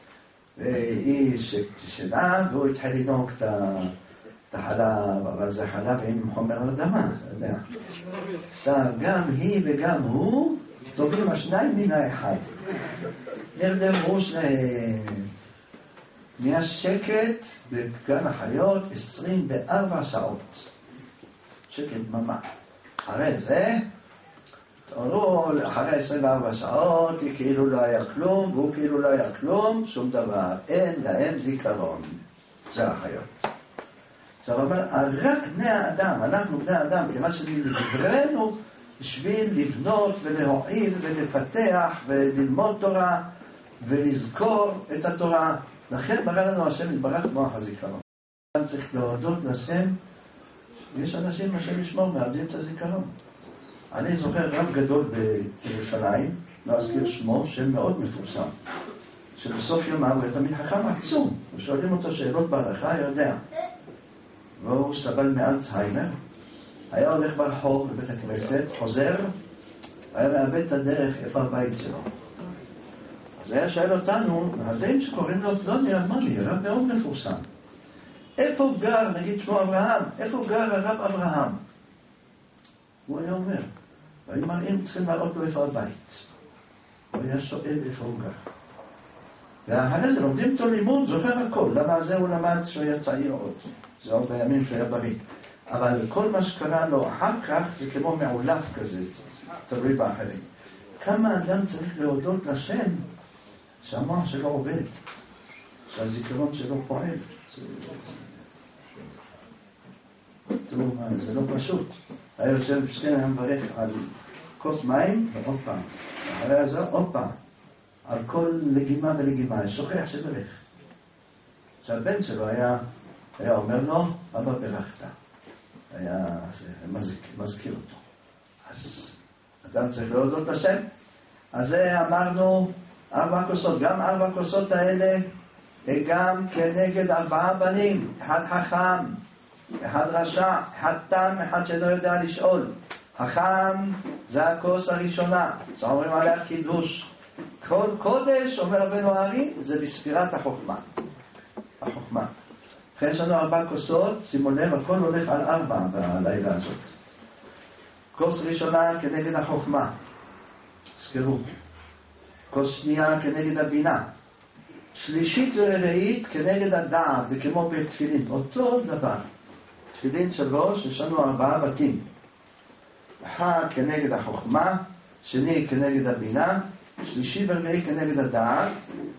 והיא שלה, והוא התחיל לנהוג את החלב, אבל זה חלב עם חומר הרדמה, אתה יודע. עכשיו, גם היא וגם הוא, טובים השניים מן האחד. נרדמו שניהם. נהיה שקט בגן החיות 24 שעות. שקט ממש. אחרי זה, תראו, אחרי 24 שעות, היא כאילו לא היה כלום, והוא כאילו לא היה כלום, שום דבר. אין להם זיכרון. זה החיות. עכשיו, אבל רק בני האדם, אנחנו בני האדם, כמה שנברנו, בשביל לבנות ולהועיל ולפתח וללמוד תורה ולזכור את התורה. לכן ברא לנו השם יתברך מוח הזיכרון. גם צריך להודות לשם, יש אנשים השם ישמור מאבדים את הזיכרון. אני זוכר רב גדול בירושלים, לא אזכיר שמו, שם מאוד מפורסם, שבסוף ימיו הוא תמיד חכם עצום, ושואלים אותו שאלות בהלכה, יודע. והוא סבל מאלצהיימר, היה הולך ברחוב בבית הכנסת, חוזר, היה מאבד את הדרך איפה הבית שלו. אז היה שואל אותנו, מהדעים שקוראים לו פלוני אלמוני, רב מאוד מפורסם. איפה גר, נגיד שמו אברהם, איפה גר הרב אברהם? הוא היה אומר, והיו מראים צריכים להראות לו איפה הבית. הוא היה שואל איפה הוא גר. ואחרי זה לומדים אותו לימוד, זוכר הכל. למה זה הוא למד שהוא היה צעיר עוד? זה עוד בימים שהוא היה בריא. אבל כל מה שקרה לו אחר כך זה כמו מעולף כזה, תלוי באחרים. כמה אדם צריך להודות לשם שהמוח שלו עובד, שהזיכרון שלו פועל. תראו מה, זה לא פשוט. היה יושב שכן, היה מברך על כוס מים, ועוד פעם. אחרי זה עוד פעם. על כל לגימה ולגימה, שוכח שברך. שהבן שלו היה אומר לו, אבא ברכת. היה מזכיר אותו. אז אדם צריך להודות לשם. אז זה אמרנו 4 כוסות. גם 4 כוסות האלה, גם כנגד 4 בנים. 1 חכם, 1 רשע, 1 תם, 1 שלא יודע לשאול. חכם זה הכוס הראשונה, אז אומרים עליה קידוש. כל קודש, אומר רבנו הארי, זה בספירת החוכמה. החוכמה. אחרי יש לנו 4 כוסות, שימו לב, הכל הולך על 4 בלילה הזאת. כוס ראשונה כנגד החוכמה, זכרו. כוס שנייה כנגד הבינה. שלישית ורביעית כנגד הדעת, זה כמו בתפילין, אותו דבר. תפילין 3, יש לנו 4 בתים. 1 כנגד החוכמה, שני כנגד הבינה, שלישי ורביעי כנגד הדעת.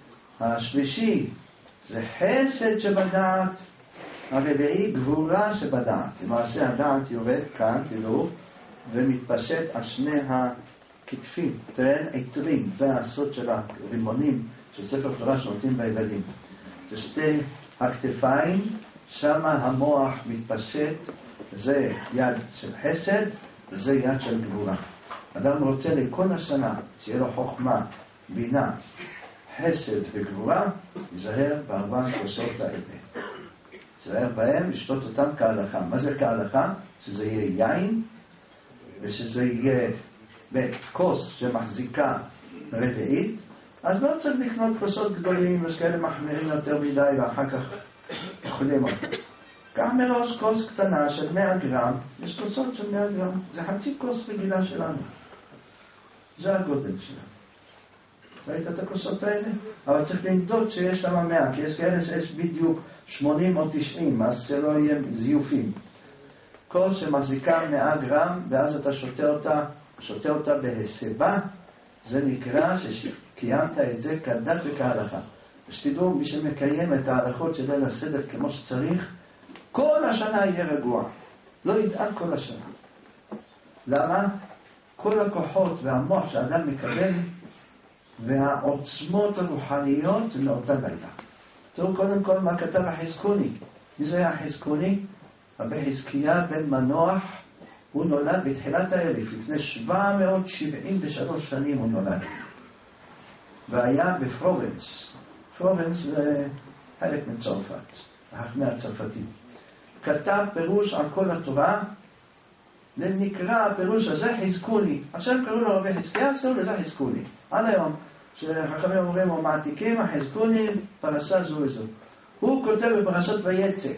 השלישי זה חסד שבדעת, הרביעי גבורה שבדעת. למעשה הדעת יורד כאן, תראו, ומתפשט על שני הכתפים, תראה עטרים, זה הסוד של הרימונים של ספר תורה שנותנים בילדים. זה שתי הכתפיים, שם המוח מתפשט, זה יד של חסד וזה יד של גבורה. אדם רוצה לכל השנה שיהיה לו חוכמה, בינה, חסד וגבורה, יזהר ב4 כוסות האלה. יזהר בהם, לשתות אותם כהלכה. מה זה כהלכה? שזה יהיה יין, ושזה יהיה בכוס שמחזיקה רביעית. אז לא צריך לקנות כוסות גדולים, יש כאלה מחמירים יותר מדי ואחר כך אוכלים אותם. גם מראש כוס קטנה של 100 גרם, יש כוסות של 100 גרם, זה חצי כוס רגילה שלנו. זה הגודל שלנו. ראית את הכוסות האלה? אבל צריך למדוד שיש שם 100, כי יש כאלה שיש בדיוק 80 או 90, אז שלא יהיה זיופים. כוס שמחזיקה 100 גרם, ואז אתה שותה אותה בהסבה, זה נקרא שקיימת את זה כדת וכהלכה. ושתדעו, מי שמקיים את ההלכות של ליל הסדר כמו שצריך, כל השנה יהיה רגוע. לא ידאג כל השנה. למה? כל הכוחות והמוח שהאדם מקבל, והעוצמות הרוחניות זה מאותה לילה. תראו קודם כל מה כתב החזקוני. מי זה היה החזקוני? רבי חזקיה בן מנוח, הוא נולד בתחילת האלף, לפני 773 שנים הוא נולד. והיה בפרובנס. פרובנס זה חלק מצרפת, החכמי הצרפתים. כתב פירוש על כל התורה, ונקרא הפירוש הזה חזקוני. עכשיו קראו לו רבי חזקיה, אז קראו לזה חזקוני. עד היום, שחכמים אומרים, או מעתיקים, החזקוני, פרשה זו וזו. הוא כותב בפרשת ויצא,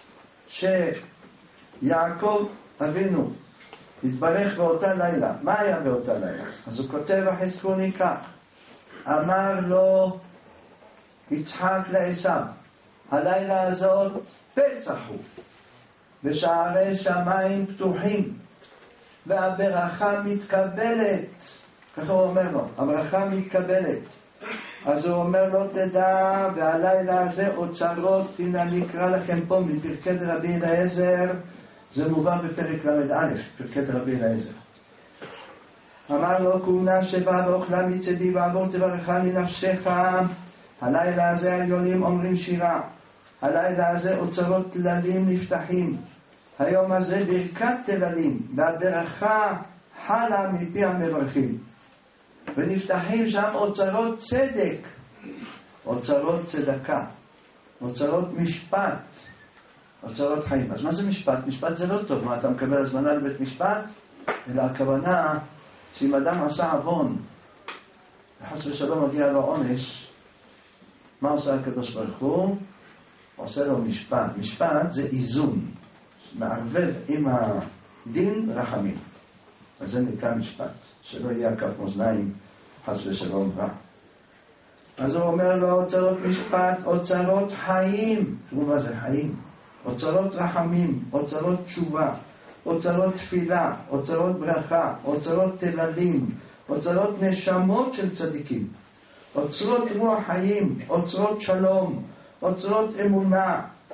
שיעקב אבינו התברך באותה לילה. מה היה באותה לילה? אז הוא כותב החזקוני כך, אמר לו יצחק לעשיו, הלילה הזאת פסח הוא, ושערי שמיים פתוחים, והברכה מתקבלת. ככה הוא אומר לו, הברכה מתקבלת. אז הוא אומר לו, תדע, והלילה הזה אוצרות, הנה אני אקרא לכם פה מפרקי רבי אליעזר, זה מובא בפרק ל"א, פרקי רבי אליעזר. אמר לו, כהונה שבא ואוכלה מצדי ועבור תברכני נפשך. הלילה הזה העליונים אומרים שירה, הלילה הזה אוצרות תללים נפתחים, היום הזה ברכת תללים, והברכה חלה מפי המברכים, ונפתחים שם אוצרות צדק, אוצרות צדקה, אוצרות משפט, אוצרות חיים. אז מה זה משפט? משפט זה לא טוב. מה, אתה מקבל הזמנה לבית משפט? אלא הכוונה שאם אדם עשה עוון וחס ושלום מגיע לו עונש, מה עושה הקדוש ברוך הוא? עושה לו משפט. משפט זה איזון, מערבב עם הדין רחמים. אז זה נקרא משפט, שלא יהיה כף מאזניים חס ושלום רע. אז הוא אומר לו, אוצרות משפט, אוצרות חיים. תראו מה זה חיים? אוצרות רחמים, אוצרות תשובה, אוצרות תפילה, אוצרות ברכה, אוצרות תללים, אוצרות נשמות של צדיקים, אוצרות רוח חיים, אוצרות שלום, אוצרות אמונה,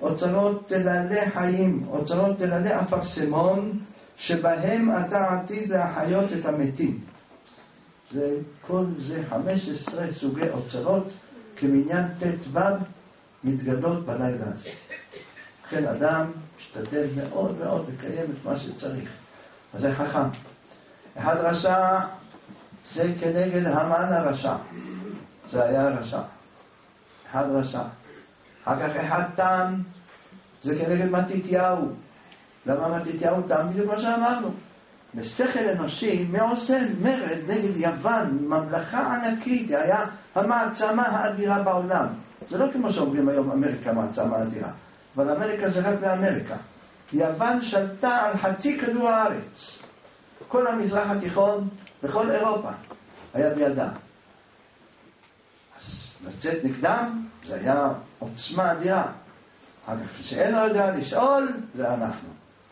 אוצרות תללי חיים, אוצרות תללי אפרסמון, שבהם אתה עתיד להחיות את המתים. זה כל זה 15 סוגי אוצרות, כמניין ט"ו מתגלות בלילה הזה. לכן אדם משתדל מאוד מאוד לקיים את מה שצריך. אז זה חכם. אחד רשע, זה כנגד המן הרשע. זה היה רשע. אחד רשע. אחר כך אחד תם, זה כנגד מתתיהו. למה מתתיהו תם? בדיוק מה שאמרנו. בשכל אנושי, מי עושה מרד נגד יוון, ממלכה ענקית, היה המעצמה האדירה בעולם. זה לא כמו שאומרים היום אמריקה מעצמה אדירה, אבל אמריקה זה רק באמריקה. יוון שלטה על חצי כדור הארץ. כל המזרח התיכון וכל אירופה היה בידה. אז לצאת נגדם זה היה עוצמה אדירה. אגב, כשאין לו יודע לשאול, זה אנחנו.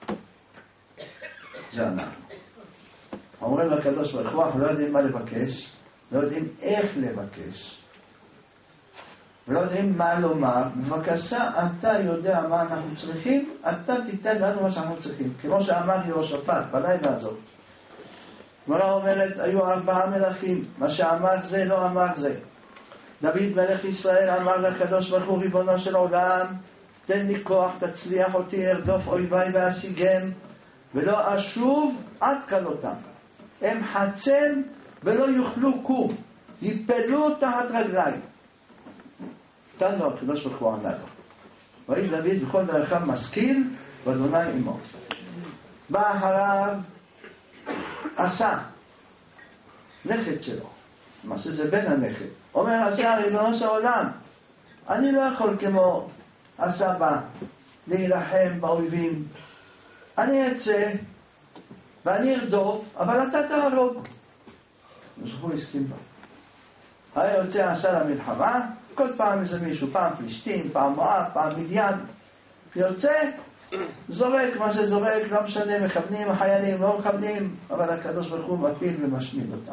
זה אנחנו. אומרים לקדוש ברוך הוא, אנחנו לא יודעים מה לבקש, לא יודעים איך לבקש, ולא יודעים מה לומר. בבקשה, אתה יודע מה אנחנו צריכים, אתה תיתן לנו מה שאנחנו צריכים. כמו שאמר יהושפט בלילה הזאת. גמרא אומרת, היו 4 מלכים, מה שאמר זה לא אמר זה. דוד מלך ישראל אמר לקדוש ברוך הוא, ריבונו של עולם, תן לי כוח, תצליח אותי, ארדוף אויביי ואשיגם, ולא אשוב עד כלותם. הם חצם ולא יוכלו קום, יפלו תחת רגליי. תן לו, הקדוש ברוך הוא ענה לו. ויהי דוד בכל דרכיו משכיל, ואדוני עמו. בא אחריו עשה, נכד שלו. למעשה זה בן הנכד. אומר עשה, ריבונו של עולם, אני לא יכול כמו הסבא להילחם באויבים. אני אצא ואני ארדוף, אבל אתה תהרוג. הוא הסכים בה. היה יוצא עשה למלחמה, כל פעם איזה מישהו, פעם פלישתים, פעם מואב, פעם מדיין. יוצא, זורק מה שזורק, לא משנה, מכוונים החיילים, לא מכוונים, אבל הקדוש ברוך הוא מפיל ומשמיד אותם.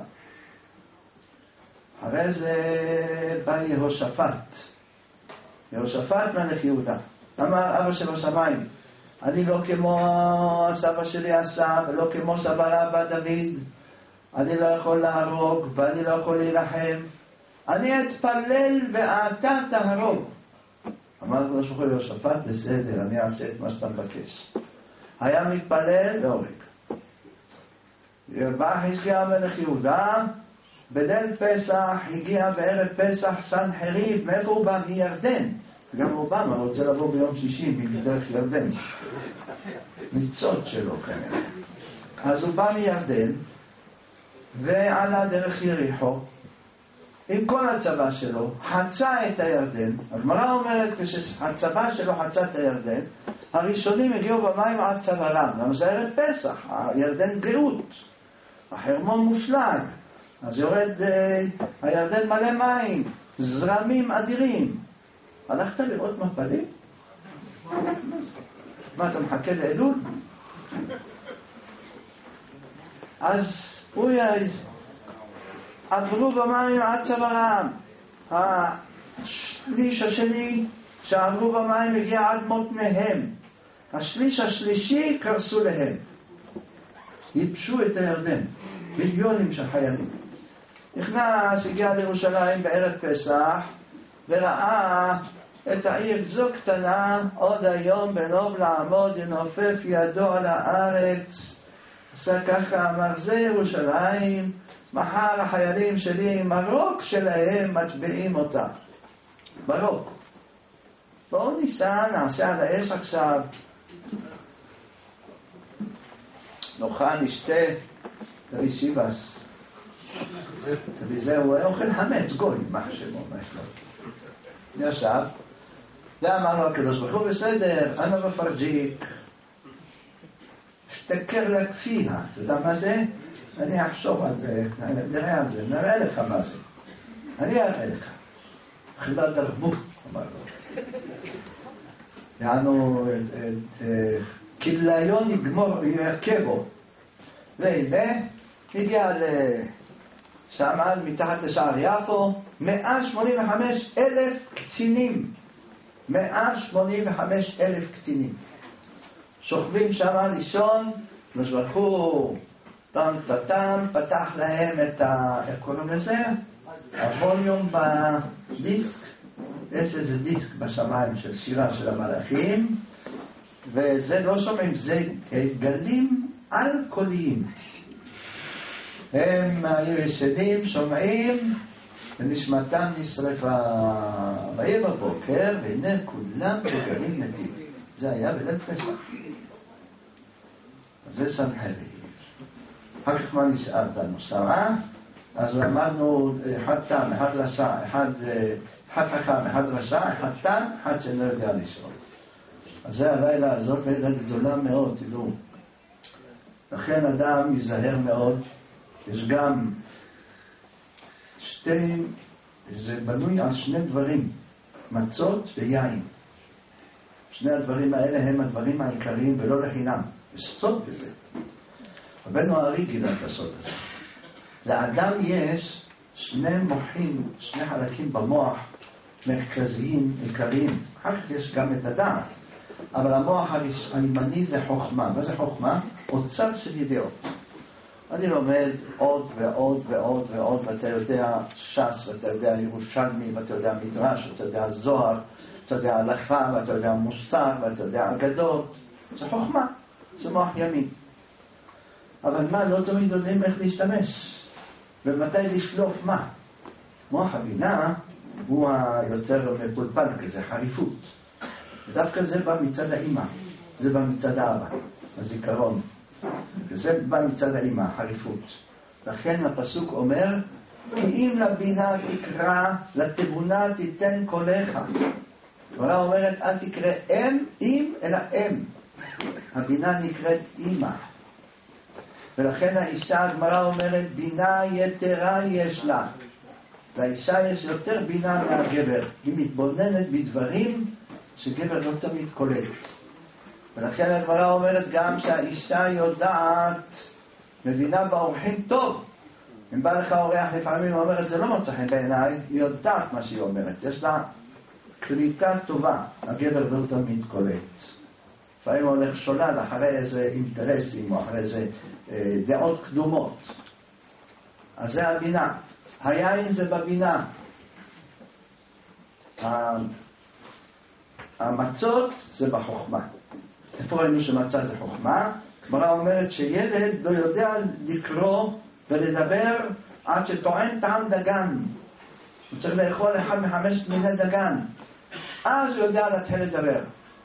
אחרי זה בא יהושפט. יהושפט מלך יהודה. אמר אבא של השמיים, אני לא כמו הסבא שלי עשה, ולא כמו סבא רבא דוד. אני לא יכול להרוג, ואני לא יכול להילחם. אני אתפלל ואתה תהרוג. אמר הקדוש ברוך הוא יהושפט, בסדר, אני אעשה את מה שאתה מבקש. היה מתפלל והורג. בא חזקיה מלך יהודה, בליל פסח, הגיע בערב פסח סנחריב. מאיפה הוא בא? מירדן. גם אובמה רוצה לבוא ביום שישי מדרך ירדן. ניצות שלו כנראה. אז הוא בא מירדן ועלה דרך יריחו עם כל הצבא שלו, חצה את הירדן. הגמרא אומרת, כשהצבא שלו חצה את הירדן, הראשונים הגיעו במים עד צווארם. למה זה ערב פסח? הירדן גאות, החרמון מושלג, אז יורד הירדן מלא מים, זרמים אדירים. הלכת לראות מפלים? מה, אתה מחכה לאלול? אז הוא עברו במים עד צווארם. השליש השני שעברו במים הגיע עד מותניהם. השליש השלישי קרסו להם. ייבשו את הירדן. מיליונים של חיילים. נכנס, הגיע לירושלים בערב פסח, וראה את העיר זו קטנה, עוד היום בנוב לעמוד, ינופף ידו על הארץ. עשה ככה, אמר, זה ירושלים, מחר החיילים שלי עם הרוק שלהם מטבעים אותה. ברוק. בואו ניסע, נעשה על האש עכשיו. נאכל, נשתה, תביא שיבס. תביא זה, הוא אוכל חמץ, גוי, מה שמו, מה שלו. ישב, ואמר לו הקדוש ברוך הוא, בסדר, אנא בפרג'יק, שתקר לכפיה. אתה יודע מה זה? אני אחשוב על זה, נראה על זה, נראה לך מה זה. אני אראה לך. אכילה תרבות, אמר לו. יענו, כליון יגמור, ירכבו. והנה, הגיע לשעמל מתחת לשער יפו, 185,000 קצינים. 185,000 קצינים. שוכבים שם לישון, נשבחו טם טם, פתח להם את איך קוראים לזה? הווליום בדיסק. יש איזה דיסק בשמיים של שירה של המלאכים, וזה לא שומעים, זה גלים על קוליים. הם היו ישנים, שומעים, ונשמתם נשרפה. ויהי בבוקר, והנה כולם בגלים מתים. זה היה בליל פסח. זה סנחריב. אחר כך מה נשאר לנו? שרה? אז למדנו אחד תם, אחד רשע, אחד חכם, אחד רשע, אחד תם, אחד שלא יודע לשאול. אז זה הלילה הזאת לילה גדולה מאוד, תדעו. לכן אדם ייזהר מאוד. יש גם זה בנוי על שני דברים, מצות ויין. שני הדברים האלה הם הדברים העיקריים ולא לחינם. יש סוד בזה. רבנו הארי גילה את הסוד הזה. לאדם יש שני מוחים, שני חלקים במוח מרכזיים, עיקריים. אחר כך יש גם את הדעת. אבל המוח הימני זה חוכמה. מה זה חוכמה? אוצר של ידיעות. אני לומד עוד ועוד ועוד ועוד, ואתה יודע ש"ס, ואתה יודע ירושלמי, ואתה יודע מדרש, ואתה יודע זוהר, ואתה יודע הלכה, ואתה יודע מוסר, ואתה יודע אגדות. זה חוכמה, זה מוח ימין. אבל מה, לא תמיד יודעים איך להשתמש, ומתי לשלוף מה. מוח הבינה הוא היותר מפולפל כזה, חריפות. ודווקא זה בא מצד האמא, זה בא מצד האבא, הזיכרון. וזה בא מצד האמא, חריפות. לכן הפסוק אומר, כי אם לבינה תקרא, לתבונה תיתן קולך. הגמרא אומרת, אל תקרא אם, אלא אם. הבינה נקראת אמא. ולכן האישה, הגמרא אומרת, בינה יתרה יש לה. לאישה יש יותר בינה מהגבר. היא מתבוננת בדברים שגבר לא תמיד קולט. ולכן הגמרא אומרת גם שהאישה יודעת, מבינה באורחים טוב. אם בא לך אורח לפעמים אומרת, זה לא מוצא חן בעיניי, היא יודעת מה שהיא אומרת. יש לה קליטה טובה. הגבר לא תמיד קולט. לפעמים הולך שולל אחרי איזה אינטרסים או אחרי איזה דעות קדומות. אז זה הבינה. היין זה בבינה. המצות זה בחוכמה. איפה ראינו שמצה זה חוכמה? הגמרא אומרת שילד לא יודע לקרוא ולדבר עד שטוען טעם דגן. הוא צריך לאכול אחד מחמשת מיני דגן. אז הוא יודע להתחיל לדבר.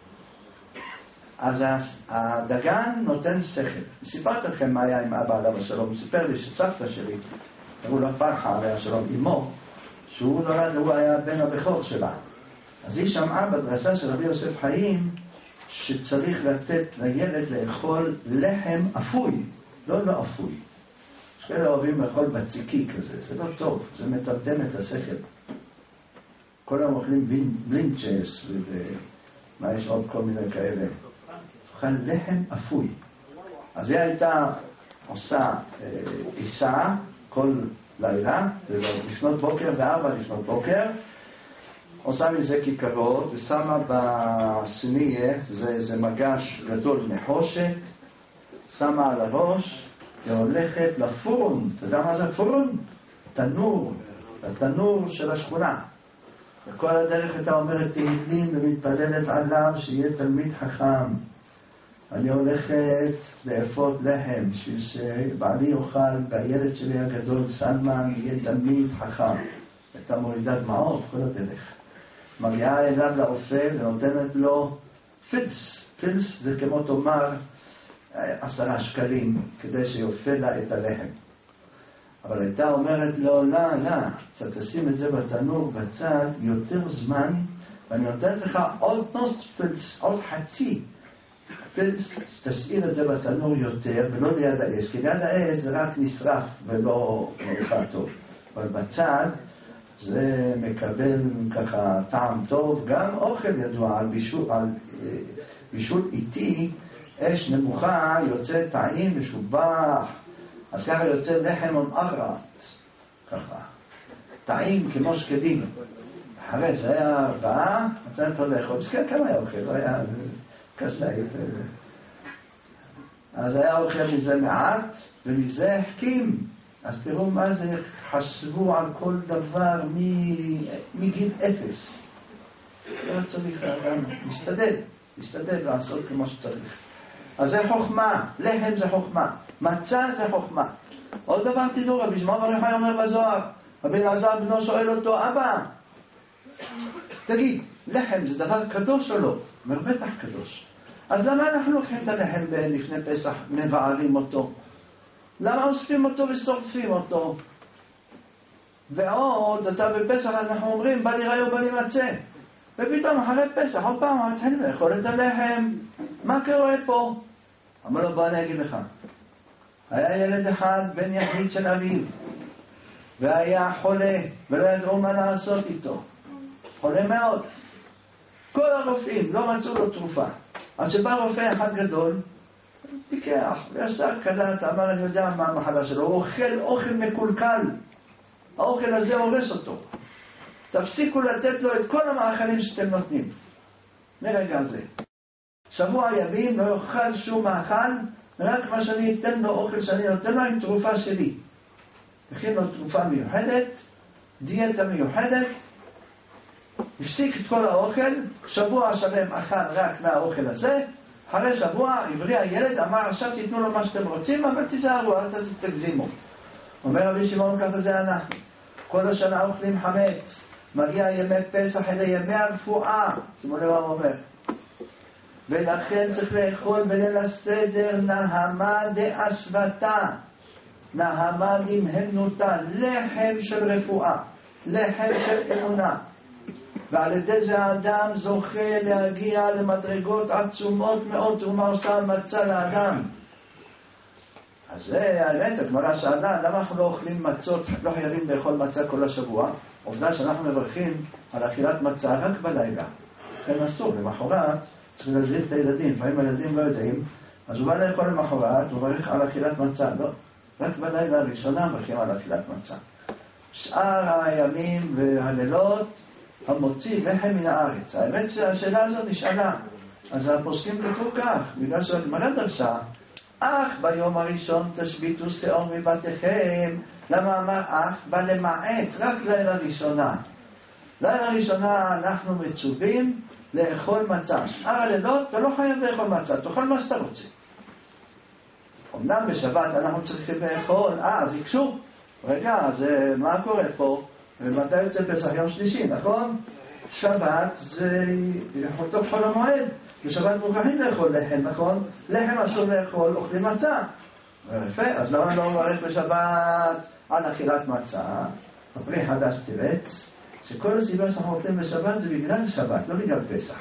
אז הדגן נותן שכל. סיפרתי לכם מה היה עם אבא עליו השלום. הוא סיפר לי שסבתא שלי, קראו לה פרחה עליה השלום, אמו, שהוא נולד, הוא היה בן הבכור שלה. אז היא שמעה בדרשה של רבי יוסף חיים שצריך לתת לילד לאכול לחם אפוי, לא אפוי. יש כאלה אוהבים לאכול בציקי כזה, זה לא טוב, זה מטרדם את השכל. כל היום אוכלים בלינצ'ס, ומה יש עוד כל מיני כאלה. אוכל לחם אפוי. אז היא הייתה עושה עיסה כל לילה, לפנות בוקר, ב4 לפנות בוקר, עושה מזה כיכרות, ושמה בסניה, זה מגש גדול נחושת, שמה על הראש, והולכת לפורן. אתה יודע מה זה פורן? תנור, התנור של השכונה. וכל הדרך הייתה אומרת תהילים ומתפללת עליו שיהיה תלמיד חכם. אני הולכת לאפות לחם בשביל שבעלי יאכל והילד שלי הגדול סלמן יהיה תלמיד חכם. הייתה מורידה דמעות כל הדרך. מגיעה אליו לאופה ונותנת לו פילס. פילס זה כמו תאמר 10 שקלים כדי שיופה לה את הלחם. אבל הייתה אומרת לו, לא, אתה תשים את זה בתנור בצד יותר זמן, ואני נותנת לך עוד נוס פילס, עוד חצי פילס, תשאיר את זה בתנור יותר ולא ליד האש, כי ליד האש זה רק נשרף ולא נראה טוב. אבל בצד זה מקבל ככה טעם טוב, גם אוכל ידוע על בישול איטי, אש נמוכה יוצא טעים משובח, אז ככה יוצא לחם ומערת, ככה, טעים כמו שקדים. אחרי זה היה 4, נתן אותו לאכול, כן, כמה היה אוכל, לא היה כסלעית. אז היה אוכל מזה מעט, ומזה החכים. אז תראו מה זה, חשבו על כל דבר מגיל 0. לא צריך אדם להשתדל לעשות כמו שצריך. אז זה חוכמה, לחם זה חוכמה, מצה זה חוכמה. עוד דבר תדעו, רבי שמעון בר יוחאי אומר בזוהר, רבי אלעזר בנו שואל אותו, אבא, תגיד, לחם זה דבר קדוש או לא? אומר, בטח קדוש. אז למה אנחנו לוקחים את הלחם לפני פסח, מבערים אותו? למה אוספים אותו ושורפים אותו? ועוד, אתה בפסח אנחנו אומרים, בא לי ראי ובא לי מצה. ופתאום אחרי פסח, עוד פעם, התחלנו לאכול את הלחם. מה קורה פה? אמר לו, בוא אני אגיד לך. היה ילד אחד, בן יחיד של אביו, והיה חולה, ולא ידעו מה לעשות איתו. חולה מאוד. כל הרופאים לא מצאו לו תרופה. אז שבא רופא אחד גדול, פיקח, ועשה קלט, אמר, אני יודע מה המחלה שלו, הוא אוכל מקולקל. האוכל הזה הורס אותו. תפסיקו לתת לו את כל המאכלים שאתם נותנים. מרגע זה. שבוע ימים לא יאכל שום מאכל, רק מה שאני אתן לו, אוכל שאני נותן לו עם תרופה שלי. הכין לו תרופה מיוחדת, דיאטה מיוחדת, הפסיק את כל האוכל, שבוע שלם אכל רק מהאוכל הזה, אחרי שבוע עברי הילד אמר, עכשיו תיתנו לו מה שאתם רוצים, אבל תיזהרו, אל תגזימו. אומר רבי שמעון, ככה זה אנחנו. כל השנה אוכלים חמץ, מגיע ימי פסח אלה ימי הרפואה, שימו לב מה הוא אומר. ולכן צריך לאכול בליל הסדר נהמה דאסוותא, נהמה דמהמנותא, לחם של רפואה, לחם של אמונה. ועל ידי זה האדם זוכה להגיע למדרגות עצומות מאוד, ומה עושה המצה לאדם. אז זה האמת, הגמרא שאלה, למה אנחנו לא אוכלים מצות, לא חייבים לאכול מצה כל השבוע? עובדה שאנחנו מברכים על אכילת מצה רק בלילה. כן אסור, למחרת צריכים להזריק את הילדים, לפעמים הילדים לא יודעים, אז הוא בא לאכול למחרת, הוא מברך על אכילת מצה, לא. רק בלילה הראשונה מברכים על אכילת מצה. שאר הימים והלילות המוציא לחם מן הארץ. האמת שהשאלה הזאת נשאלה. אז הפוסקים כתבו כך, בגלל שהגמרא דרשה, אך ביום הראשון תשביתו שאור מבתיכם. למה אמר אך? בא למעט, רק לילה ראשונה. לילה ראשונה אנחנו מצווים לאכול מצה. שאר הלילות אתה לא חייב לאכול מצה, תאכל מה שאתה רוצה. אמנם בשבת אנחנו צריכים לאכול, אז יקשו. רגע, אז מה קורה פה? ומתי יוצא פסח? יום שלישי, נכון? שבת זה תוך חול המועד. בשבת מוכרחים לאכול לחם, נכון? לחם אסור לאכול, אוכלים מצה. יפה, אז למה לא מברך בשבת על אכילת מצה? הפרי חדש תירץ, שכל הסיבה שאנחנו אוכלים בשבת זה בגלל שבת, לא בגלל פסח.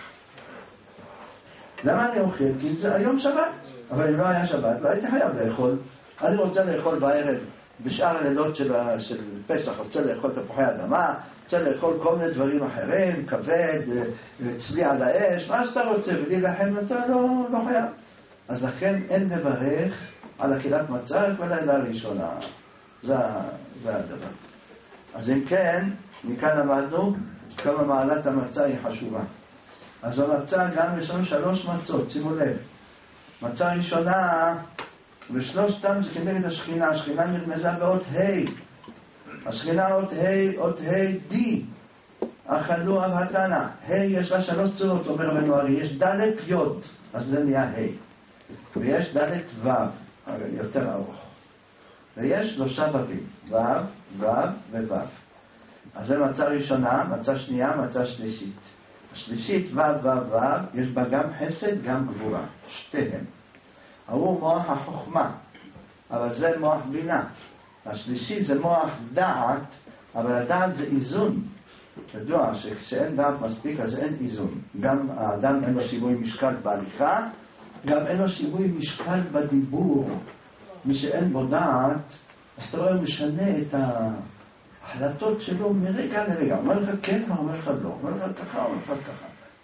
למה אני אוכל? כי זה היום שבת. אבל אם לא היה שבת, לא הייתי חייב לאכול. אני רוצה לאכול בערב, בשאר הלילות של פסח, רוצה לאכול תפוחי אדמה, רוצה לאכול כל מיני דברים אחרים, כבד, צבי על האש, מה שאתה רוצה, בלי לחם אתה לא חייב. אז לכן אין מברך על אכילת מצה רק בלילה הראשונה. זה הדבר. אז אם כן, מכאן למדנו כמה מעלת המצה היא חשובה. אז המצה גם יש לנו 3 מצות, שימו לב. מצה ראשונה, ושלושתם זה כנגד השכינה. השכינה נרמזה באות ה'. השכינה אות ה' די. אכלו אבהתנה. ה' יש לה 3 צורות, אומר רבנו ארי. יש ד' י', אז זה נהיה ה'. ויש ד' ו', יותר ארוך. ויש 3 ו'ים, ו' וו'. אז זה מצה ראשונה, מצה שנייה, מצה שלישית. השלישית ו', יש בה גם חסד, גם גבורה. שתיהן. הוא מוח החוכמה, אבל זה מוח בינה. השלישי זה מוח דעת, אבל הדעת זה איזון. ידוע שכשאין דעת מספיק אז אין איזון. גם האדם אין לו שיווי משקל בהליכה, גם אין לו שיווי משקל בדיבור. מי שאין בו דעת, אז אתה רואה, הוא משנה את ההחלטות שלו מרגע לרגע. אומר לך כן, אומר לך לא. אומר לך ככה, אומר לך ככה.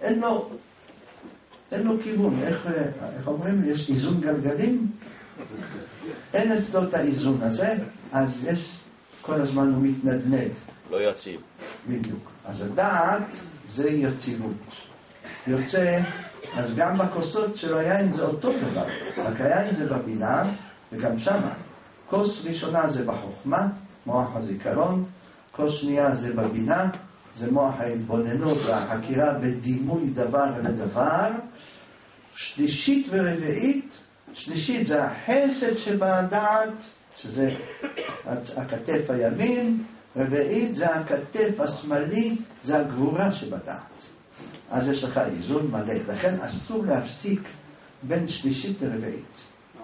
אין לו כיוון. איך אומרים? יש איזון גלגלים? אין אצלו את האיזון הזה, אז יש כל הזמן הוא מתנדנד. לא יציב. בדיוק. אז הדעת זה יציבות. יוצא, אז גם בכוסות של היין זה אותו דבר. רק היין זה בבינה, וגם שמה. כוס ראשונה זה בחוכמה, מוח הזיכרון. כוס שנייה זה בבינה, זה מוח ההתבוננות והחקירה בדימוי דבר לדבר. שלישית ורביעית, שלישית זה החסד שבדעת, שזה הכתף הימין, רביעית זה הכתף השמאלי, זה הגבורה שבדעת. אז יש לך איזון מלא, לכן אסור להפסיק בין שלישית לרביעית.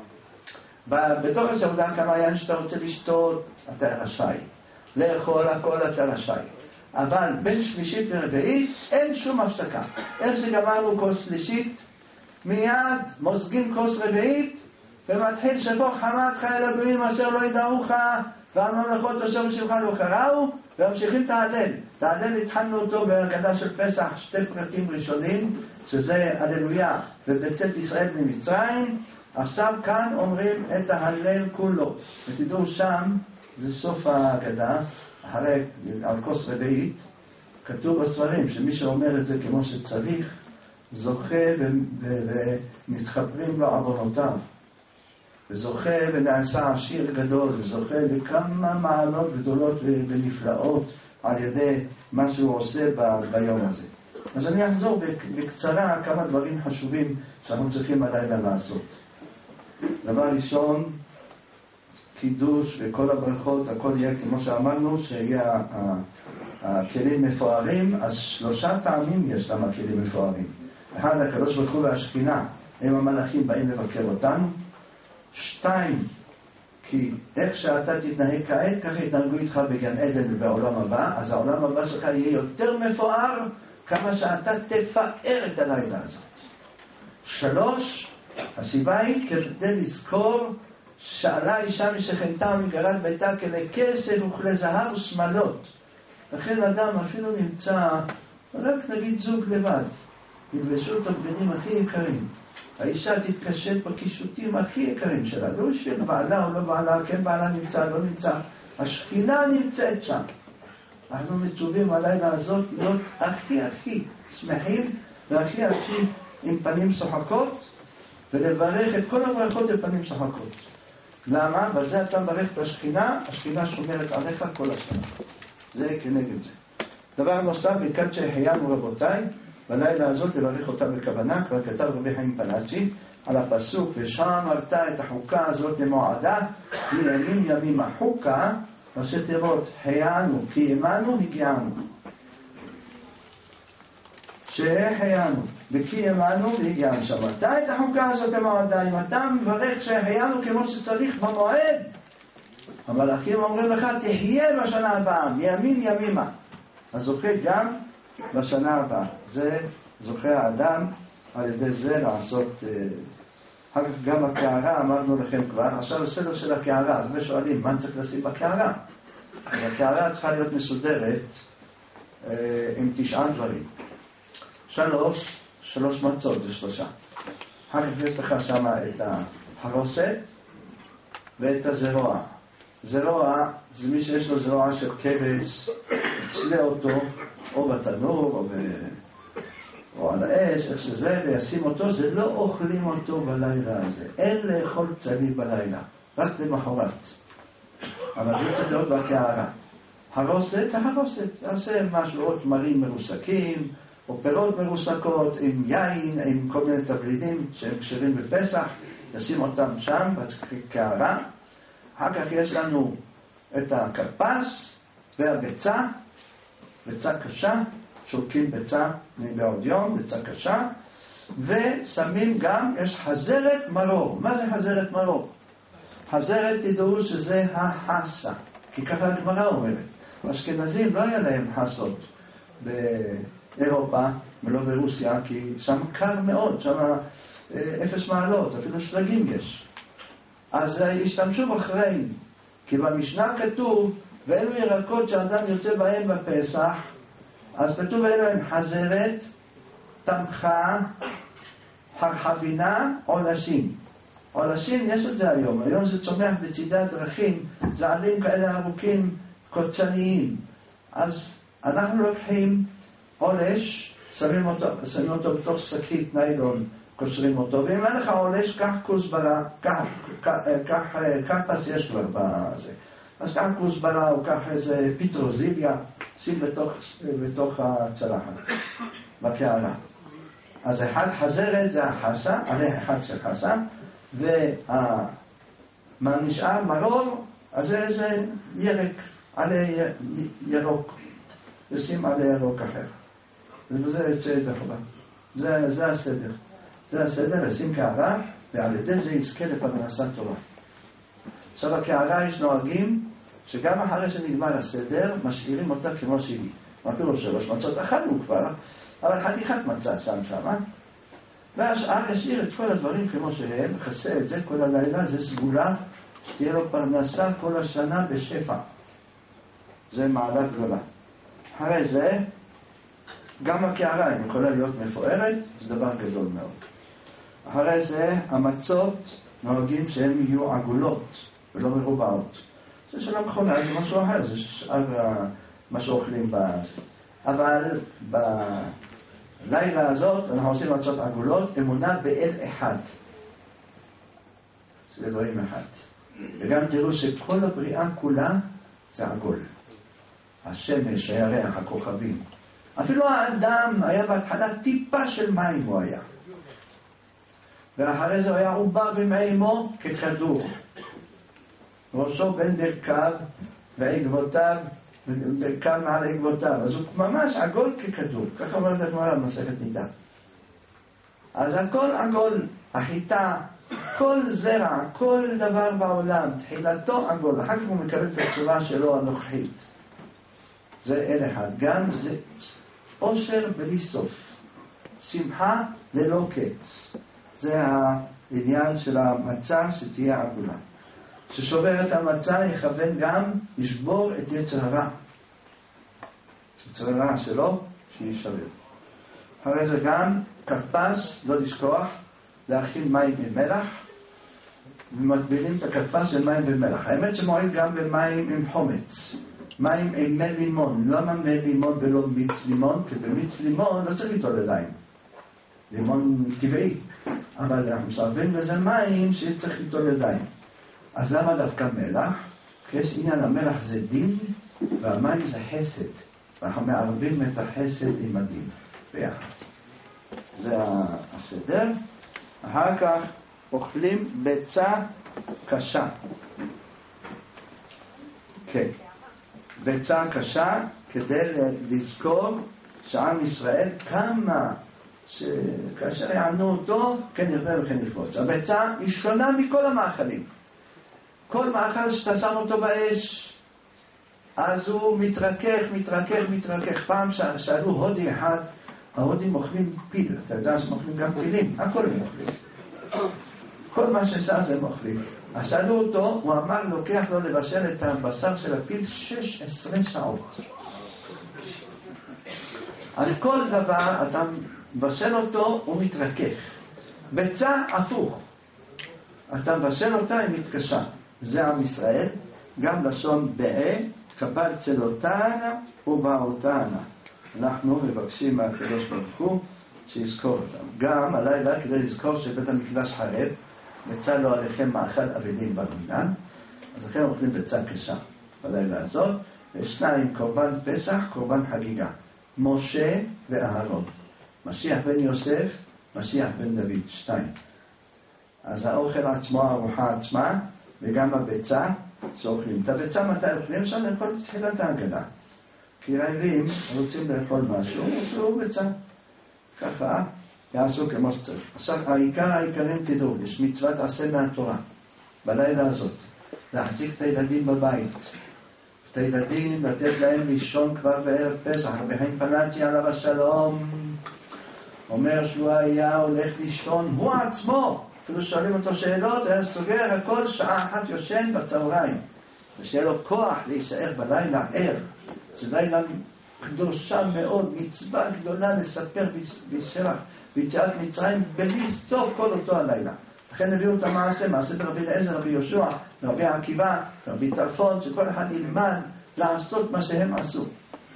בתוך הסעודה כמה יין שאתה רוצה לשתות, אתה רשאי. לאכול הכל אתה רשאי. אבל בין שלישית לרביעית אין שום הפסקה. איך שגמרנו כוס שלישית, מיד מוזגים כוס רביעית, ומתחיל שפוך חמתך אל הגויים אשר לא ידעוך, והממלכות אשר בשמך לא קראו, וממשיכים תהלל. תהלל התחלנו אותו בהגדה של פסח, 2 פרקים ראשונים, שזה הללויה ובצאת ישראל ממצרים. עכשיו כאן אומרים את ההלל כולו. ותדעו שם, זה סוף ההגדה, אחרי על כוס רביעית, כתוב בספרים שמי שאומר את זה כמו שצריך, זוכה ונתחברים לו עוונותיו. וזוכה ונעשה עשיר גדול, וזוכה לכמה מעלות גדולות ונפלאות על ידי מה שהוא עושה ביום הזה. אז אני אחזור בקצרה כמה דברים חשובים שאנחנו צריכים הלילה לעשות. דבר ראשון, קידוש וכל הברכות, הכל יהיה כמו שאמרנו, שיהיה הכלים מפוארים. אז 3 טעמים יש למה כלים מפוארים. אחד, הקדוש ברוך הוא והשכינה, הם המלאכים באים לבקר אותנו. 2, כי איך שאתה תתנהג כעת, כך יתנהגו איתך בגן עדן ובעולם הבא, אז העולם הבא שלך יהיה יותר מפואר, כמה שאתה תפאר את הלילה הזאת. 3, הסיבה היא כדי לזכור שאלה אישה משכנתה ומגרת ביתה כלי כסף וכלי זהב ושמלות. לכן אדם אפילו נמצא, רק נגיד זוג לבד, יבשו את הבגדים הכי יקרים. האישה תתקשט בקישוטים הכי יקרים שלה, לא בשביל בעלה או לא בעלה, כן בעלה נמצא, לא נמצא. השכינה נמצאת שם. אנחנו מצווים הלילה הזאת להיות הכי שמחים והכי עם פנים שוחקות, ולברך את כל הברכות בפנים שוחקות. למה? בזה אתה מברך את השכינה, השכינה שומרת עליך כל השנה. זה כנגד זה. דבר נוסף, מכאן שהחיינו רבותיי, בלילה הזאת לברך אותה בכוונה, כבר כתב רבי חיים פלאצ'י על הפסוק, ושמרת את החוקה הזאת למועדה, לימים ימים החוקה, ראשי תיבות, חיינו, קיימנו, הגיענו. שהחיינו, וקיימנו, והגיענו. שמרת את החוקה הזאת למועדה, אם אתה מברך שהחיינו כמו שצריך במועד, המלאכים אומרים לך, תחיה בשנה הבאה, מימים ימימה. אז זוכה גם בשנה הבאה. זה זוכה האדם על ידי זה לעשות. אחר כך גם הקערה, אמרנו לכם כבר. עכשיו הסדר של הקערה, אז שואלים מה צריך לשים בקערה. הקערה צריכה להיות מסודרת עם 9 דברים. 3 מצות, זה 3. אחר כך יש לך שם את החרוסת ואת הזרוע. זרוע זה מי שיש לו זרוע של כבש, יצלה אותו או בתנור או על האש, איך שזה, וישים אותו. זה לא אוכלים אותו בלילה הזה. אין לאכול צליל בלילה, רק למחרת. אבל זה צריך להיות בקערה. הרוסת, עושה משהו, או תמרים מרוסקים, או פירות מרוסקות, עם יין, עם כל מיני תבלינים שהם כשרים בפסח, ישים אותם שם בקערה. אחר כך יש לנו את הכרפס והביצה, ביצה קשה, שולקים ביצה מבעוד יום, ביצה קשה, ושמים גם, יש חזרת מרור. מה זה חזרת מרור? חזרת תדעו שזה החסה, כי ככה הגמרא אומרת. האשכנזים לא היה להם חסות באירופה ולא ברוסיה, כי שם קר מאוד, שם 0 מעלות, אפילו שלגים יש. אז השתמשו בחרין, כי במשנה כתוב, ואלו ירקות שאדם יוצא בהם בפסח, אז כתוב אלו הם חזרת, תמחה, חרחבינה, עולשים. עולשים יש את זה היום, היום זה צומח בצדי הדרכים, זה עלים כאלה ארוכים, קוצניים. אז אנחנו לוקחים עולש, שמים אותו בתוך שקית ניילון, קושרים אותו, ואם אין לך עולש, קח כוסברה, קח פס כבר בזה. אז קח כוסברה או קח איזה פטרוזיליה, שים בתוך הצלחת, בקערה. אז אחד חזרת זה החסה, עלי אחד של חסה, ומה נשאר מרור, אז זה איזה ירק, עלי ירוק, ושים עלי ירוק אחר. וזה יוצא את החובה. זה הסדר. זה הסדר, לשים קערה, ועל ידי זה יזכה לפרנסת תורה. עכשיו הקערה יש נוהגים, שגם אחרי שנגמר הסדר, משאירים אותה כמו שהיא. מה פירוש 3 מצות? אכלנו כבר, אבל חתיכת מצה שם שמה. והשאר ישאיר את כל הדברים כמו שהם, חסה את זה כל הלילה, זה סגולה, שתהיה לו פרנסה כל השנה בשפע. זה מעלה גדולה. אחרי זה, גם הקערה, אם יכולה להיות מפוארת, זה דבר גדול מאוד. אחרי זה, המצות נוהגים שהן יהיו עגולות ולא מרובעות. זה של המכונה, זה משהו אחר, זה שאר מה שאוכלים בזה. אבל בלילה הזאת אנחנו עושים מצות עגולות, אמונה באל אחד. זה אלוהים אחד. וגם תראו שכל הבריאה כולה זה עגול. השמש, הירח, הכוכבים. אפילו האדם היה בהתחלה טיפה של מים הוא היה. ואחרי זה הוא היה עובר במאימו ככדור. ראשו בין דרכיו ועקבותיו, קם מעל עקבותיו. אז הוא ממש עגול ככדור. ככה אומרת הגמרא במסכת נידה. אז הכל עגול, החיטה, כל זרע, כל דבר בעולם, תחילתו עגול. אחר כך הוא מקבל את הצורה שלו הנוכחית. זה אל אחד. גם זה אושר בלי סוף. שמחה ללא קץ. זה העניין של המצה שתהיה עגולה. ששובר את המצה יכוון גם לשבור את יצר הרע. יצר הרע שלו שישבר. אחרי זה גם כרפס, לא לשכוח, להכין מים עם מלח, ומטבילים את הכרפס של מים ומלח. האמת שמועיל גם במים עם חומץ. מים עם מי לימון. למה מי לימון ולא מיץ לימון? כי במיץ לימון לא צריך ליטול ידיים. לימון טבעי. אבל אנחנו מסרבים לזה מים שצריך ליטול ידיים. אז למה דווקא מלח? כי יש עניין, המלח זה דין והמים זה חסד. ואנחנו מערבים את החסד עם הדין ביחד. זה הסדר. אחר כך אוכלים ביצה קשה. כן. ביצה קשה כדי לזכור שעם ישראל כמה שכאשר יענו אותו כן ירבה וכן יקפוץ. הביצה היא שונה מכל המאכלים. כל מאכל שאתה שם אותו באש אז הוא מתרכך. פעם שאלו הודי אחד, ההודים אוכלים פיל, אתה יודע שמאכלים גם פילים, הכל הם אוכלים, כל מה ששעה זה אוכלים. אז שאלו אותו, הוא אמר לוקח לו לבשל את הבשר של הפיל 16 שעות. אז כל דבר אתה מבשל אותו הוא מתרכך. ביצה הפוך, אתה מבשל אותה היא מתקשה. זה עם ישראל, גם לשון באה, קבל צלותנה ובאותנה. אנחנו מבקשים מהקדוש ברוך הוא שיזכור אותם. גם הלילה כדי לזכור שבית המקדש חרב, ביצה לא עליכם מאכל אבלים במנהג, אז לכן אוכלים ביצה קשה בלילה הזאת. ושניים, קורבן פסח, קורבן חגיגה. משה ואהרון. משיח בן יוסף, משיח בן דוד, 2. אז האוכל עצמו, הארוחה עצמה, וגם הביצה שאוכלים. את הביצה מתי אוכלים? אפשר לאכול בתחילת ההגדה. כי רעבים רוצים לאכול משהו, אוכלו ביצה. ככה יעשו כמו שצריך. עכשיו, העיקרים תדעו, יש מצוות עשה מהתורה, בלילה הזאת. להחזיק את הילדים בבית. את הילדים, לתת להם לישון כבר בערב פסח. רבי פלאג'י עליו השלום אומר שהוא היה הולך לישון, הוא עצמו. אפילו שואלים אותו שאלות, היה סוגר הכל, שעה אחת יושן בצהריים. ושיהיה לו כוח להישאר בלילה ער. זה לילה קדושה מאוד, מצווה גדולה לספר בשבח ביציאת מצרים בלי סוף כל אותו הלילה. לכן הביאו את המעשה, מעשה ברבי אליעזר, רבי יהושע, רבי עקיבא, רבי טרפון, שכל אחד ילמד לעשות מה שהם עשו.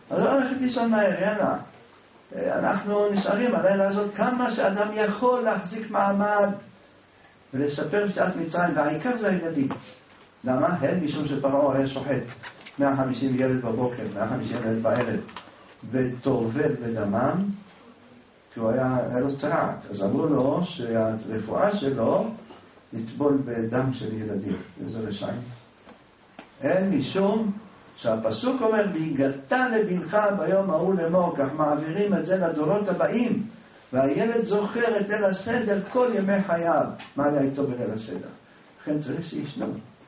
אז לא הולכת לישון מהר, יאללה. אנחנו נשארים הלילה הזאת כמה שאדם יכול להחזיק מעמד ולספר יציאת מצרים, והעיקר זה הילדים. למה? הן משום שפרעה היה שוחט 150 ילד בבוקר, 150 ילד בערב, וטובל בדמם, כי הוא היה לו צרעת. אז אמרו לו שהרפואה שלו יטבול בדם של ילדים. איזה רשעים. הן משום שהפסוק אומר, והגעת לבנך ביום ההוא לאמור, כך מעבירים את זה לדורות הבאים, והילד זוכר את ליל הסדר כל ימי חייו. מה היה איתו בליל הסדר? לכן צריך שישנו.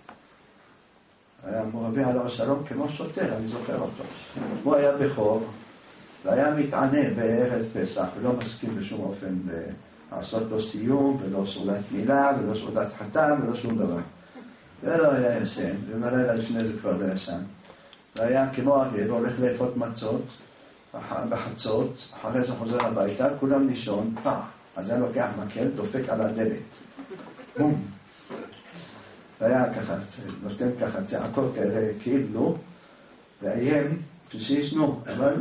היה מורבי עליו השלום כמו שוטר, אני זוכר אותו. הוא היה בכור, והיה מתענה בערב פסח, ולא מסכים בשום אופן לעשות לו סיום, ולא סעודת מילה, ולא סעודת חתן, ולא שום דבר. ולא היה ישן, ובלילה לפני זה כבר לא ישן. והיה כמו אריה, הולך לאפות מצות, בחצות, אחרי זה חוזר הביתה, כולם לישון, אז היה לוקח מקל, דופק על הדלת. בום. והיה ככה, נותן ככה צעקות כאלה, כאילו, ואיים שישנו, אבל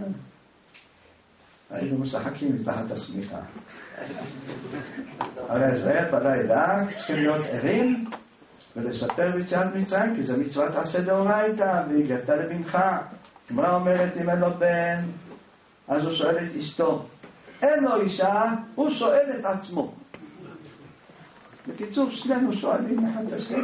היינו משחקים מתחת השמיכה. הרי זה היה בלילה, צריכים להיות ערים ולספר ביציאת מצרים, כי זה מצוות עשה דאורייתא, והגעת לבנך. גמרא אומרת, אם אין לו בן, אז הוא שואל את אשתו. אין לו אישה, הוא שואל את עצמו. בקיצור, שנינו שואלים אחד את השני.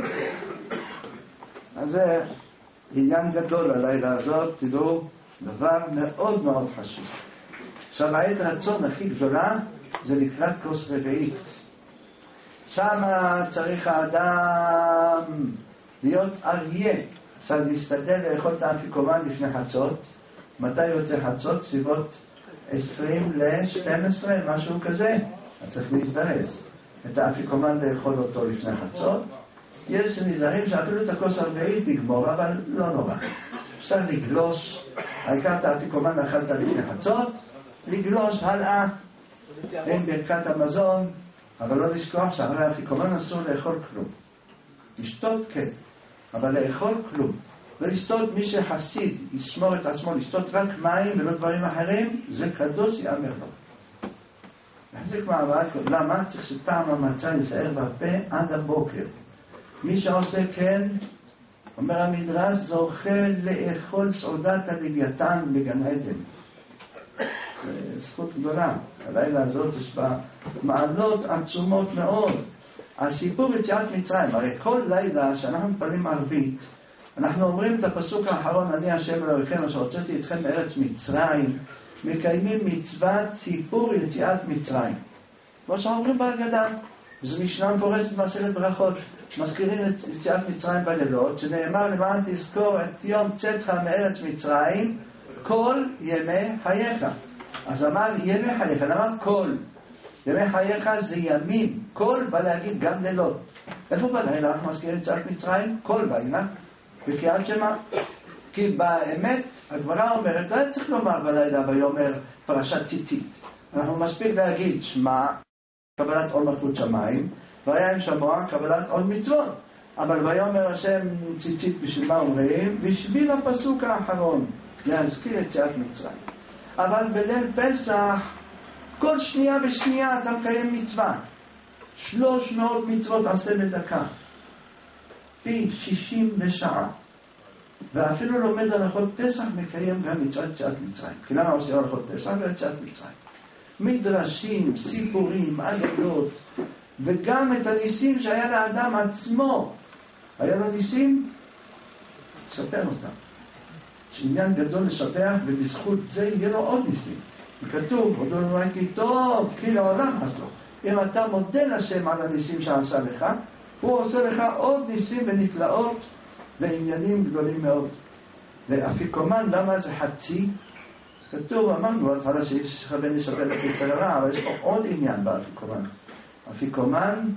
אז זה עניין גדול הלילה הזאת, תדעו, דבר מאוד מאוד חשוב. עכשיו, העת רצון הכי גדולה זה לקראת כוס רביעית. שם צריך האדם להיות אריה. עכשיו להסתכל לאכול את האפיקומן לפני חצות. מתי יוצא חצות? סביבות 20 ל-12, משהו כזה. אז צריך להזדרז. את האפיקומן לאכול אותו לפני חצות. יש נזהרים שאפילו את הכוס הרביעית לגמור, אבל לא נורא. אפשר לגלוש, העיקר את האפיקומן אכלת לפני חצות, לגלוש הלאה עם ברכת המזון, אבל לא לשכוח שאחרי האפיקומן אסור לאכול כלום. לשתות כן, אבל לאכול כלום. ולשתות מי שחסיד, ישמור את עצמו, לשתות רק מים ולא דברים אחרים, זה קדוש יאמר לו. להחזיק מעמד, למה? צריך שטעם המצה יישאר בפה עד הבוקר. מי שעושה כן, אומר המדרש, זוכה לאכול סעודת הלוויתן בגן עדן. זו זכות גדולה. הלילה הזאת יש בה מעלות עצומות מאוד. הסיפור יציאת מצרים, הרי כל לילה שאנחנו מתפללים ערבית, אנחנו אומרים את הפסוק האחרון, אני השם אלוהיכם אשר הוצאתי אתכם מארץ מצרים, מקיימים מצוות סיפור יציאת מצרים. כמו שאומרים בהגדה, זו משנה מפורשת במסכת ברכות, מזכירים את יציאת מצרים בלילות, שנאמר למען תזכור את יום צאתך מארץ מצרים כל ימי חייך. אז אמר ימי חייך, אמר כל. ימי חייך זה ימים, כל בא להגיד גם לילות. איפה בלילה אנחנו מזכירים יציאת מצרים? כל בלילה, בקריאת שמע. כי באמת הגמרא אומרת, לא צריך לומר בלילה ויאמר פרשת ציצית. אנחנו מספיק להגיד שמע, קבלת עול מלכות שמיים, והיה עם שמוע קבלת עול מצוות. אבל ויאמר השם ציצית, בשביל מה אומרים? בשביל הפסוק האחרון, להזכיר יציאת מצרים. אבל בליל פסח, כל שנייה ושנייה אתה מקיים מצווה. 300 מצוות עשה בדקה. פי 60 לשעה. ואפילו לומד הלכות פסח מקיים גם מצוות יציאת מצרים. כי למה עושים הלכות פסח ויציאת מצרים? מדרשים, סיפורים, אגדות, וגם את הניסים שהיה לאדם עצמו. היה לו ניסים? ספר אותם. שעניין גדול לשפח, ובזכות זה יהיה לו עוד ניסים. וכתוב, עוד לא ראיתי טוב, כי לעולם אז לא. אם אתה מודה לשם על הניסים שעשה לך, הוא עושה לך עוד ניסים ונפלאות ועניינים גדולים מאוד. ואפיקומן, למה זה חצי? כתוב, אמרנו, התחלה שיש חבר לשפר את יצר הרע, אבל יש פה עוד עניין באפיקומן. אפיקומן,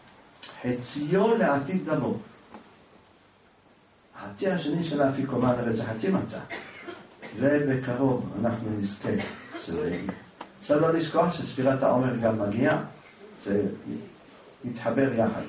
חציו לעתיד לבוא. החצי השני של האפיקומן, הרי זה חצי מצה. זה בקרוב, אנחנו נזכה. עכשיו לא לשכוח שספירת העומר גם מגיעה, זה מתחבר יחד.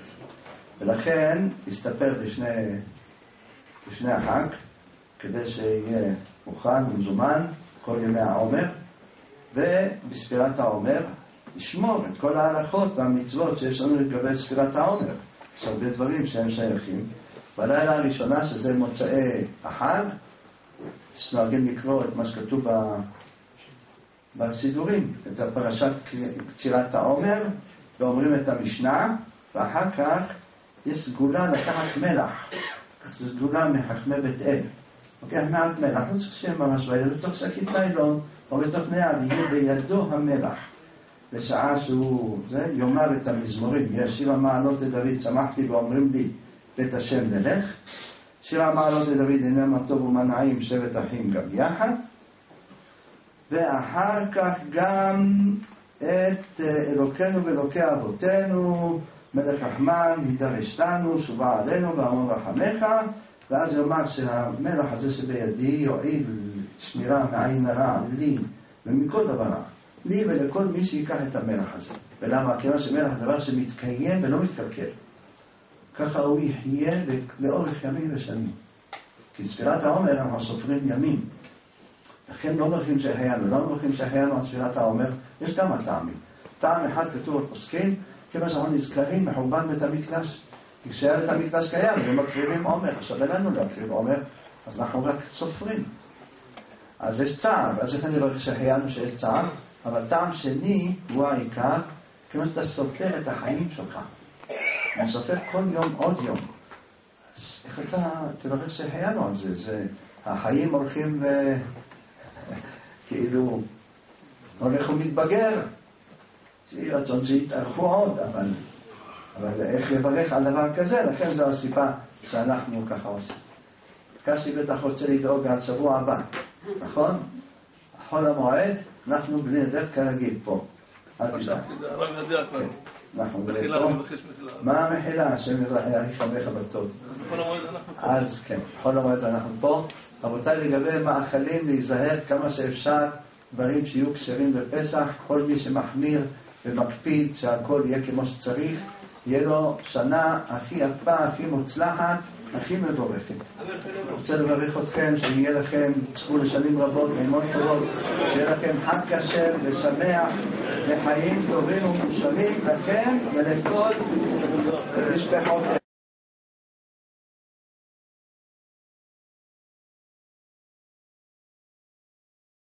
ולכן הסתפר לשני החג, כדי שיהיה מוכן ומזומן כל ימי העומר, ובספירת העומר לשמור את כל ההלכות והמצוות שיש לנו לגבי ספירת העומר. יש הרבה דברים שהם שייכים. בלילה הראשונה, שזה מוצאי החג, נוהגים לקרוא את מה שכתוב בסידורים, את הפרשת קצירת העומר, ואומרים את המשנה, ואחר כך יש סגולה לקחת מלח. זו סגולה מחכמי בית אל. לוקח מעט מלח, לא צריך שיהיה ממש בעיה, בתוך שקית ניילון, או בתוך נאה, ויהיה בידו המלח. בשעה שהוא יאמר את המזמורים, יש שיר המעלות לדוד, שמחתי ואומרים לי, בית השם נלך. שיר המעלות לדוד, הנה מה טוב ומה נעים, שבט אחים גם יחד. ואחר כך גם את אלוקינו ואלוקי אבותינו, מלך רחמן, הידרש לנו, שובה עלינו ואמור רחמך. ואז יאמר שהמלח הזה שבידי יועיל שמירה מעין הרע לי ומכל דבר רע. לי ולכל מי שיקח את המלח הזה. ולמה? כיוון שמלח דבר שמתקיים ולא מתקלקל. ככה הוא יחיה לאורך ימים ושנים. כי ספירת העומר אנחנו סופרים ימים. לכן לא מברכים שהחיינו. לא מברכים שהחיינו על ספירת העומר. יש כמה טעמים. טעם אחד כתוב בפוסקים, כיוון שאנחנו נזכרים מחורבן בית המקדש. כשהיה בית המקדש קיים, ומקריבים עומר. עכשיו אלינו להקריב עומר, אז אנחנו רק סופרים. אז יש צער, אז איך אני רואה שהחיינו שיש צער? אבל טעם שני הוא העיקר, כמו שאתה סופר את החיים שלך. אני סופר כל יום עוד יום. אז איך אתה תברך שהחיינו על זה? החיים הולכים כאילו הולך ומתבגר. שיהיה רצון שיתארכו עוד, אבל איך לברך על דבר כזה? לכן זו הסיבה שאנחנו ככה עושים. קשי בטח רוצה לדאוג על שבוע הבא, נכון? חול המועד, אנחנו בני נדר כרגיל פה. אל תדאג. אנחנו בני פה. מה המחילה? השם ירחם לך בטוב. אז כן, חול המועד אנחנו פה. רבותיי, לגבי מאכלים להיזהר כמה שאפשר, דברים שיהיו כשרים בפסח, כל מי שמחמיר ומקפיד שהכל יהיה כמו שצריך, יהיה לו שנה הכי יפה, הכי מוצלחת, הכי מבורכת. אני רוצה לברך אתכם, שיהיה לכם, תזכו לשנים רבות, נעימות טובות, שיהיה לכם חג כשר ושמח, לחיים טובים ומושלמים לכם ולכל משפחות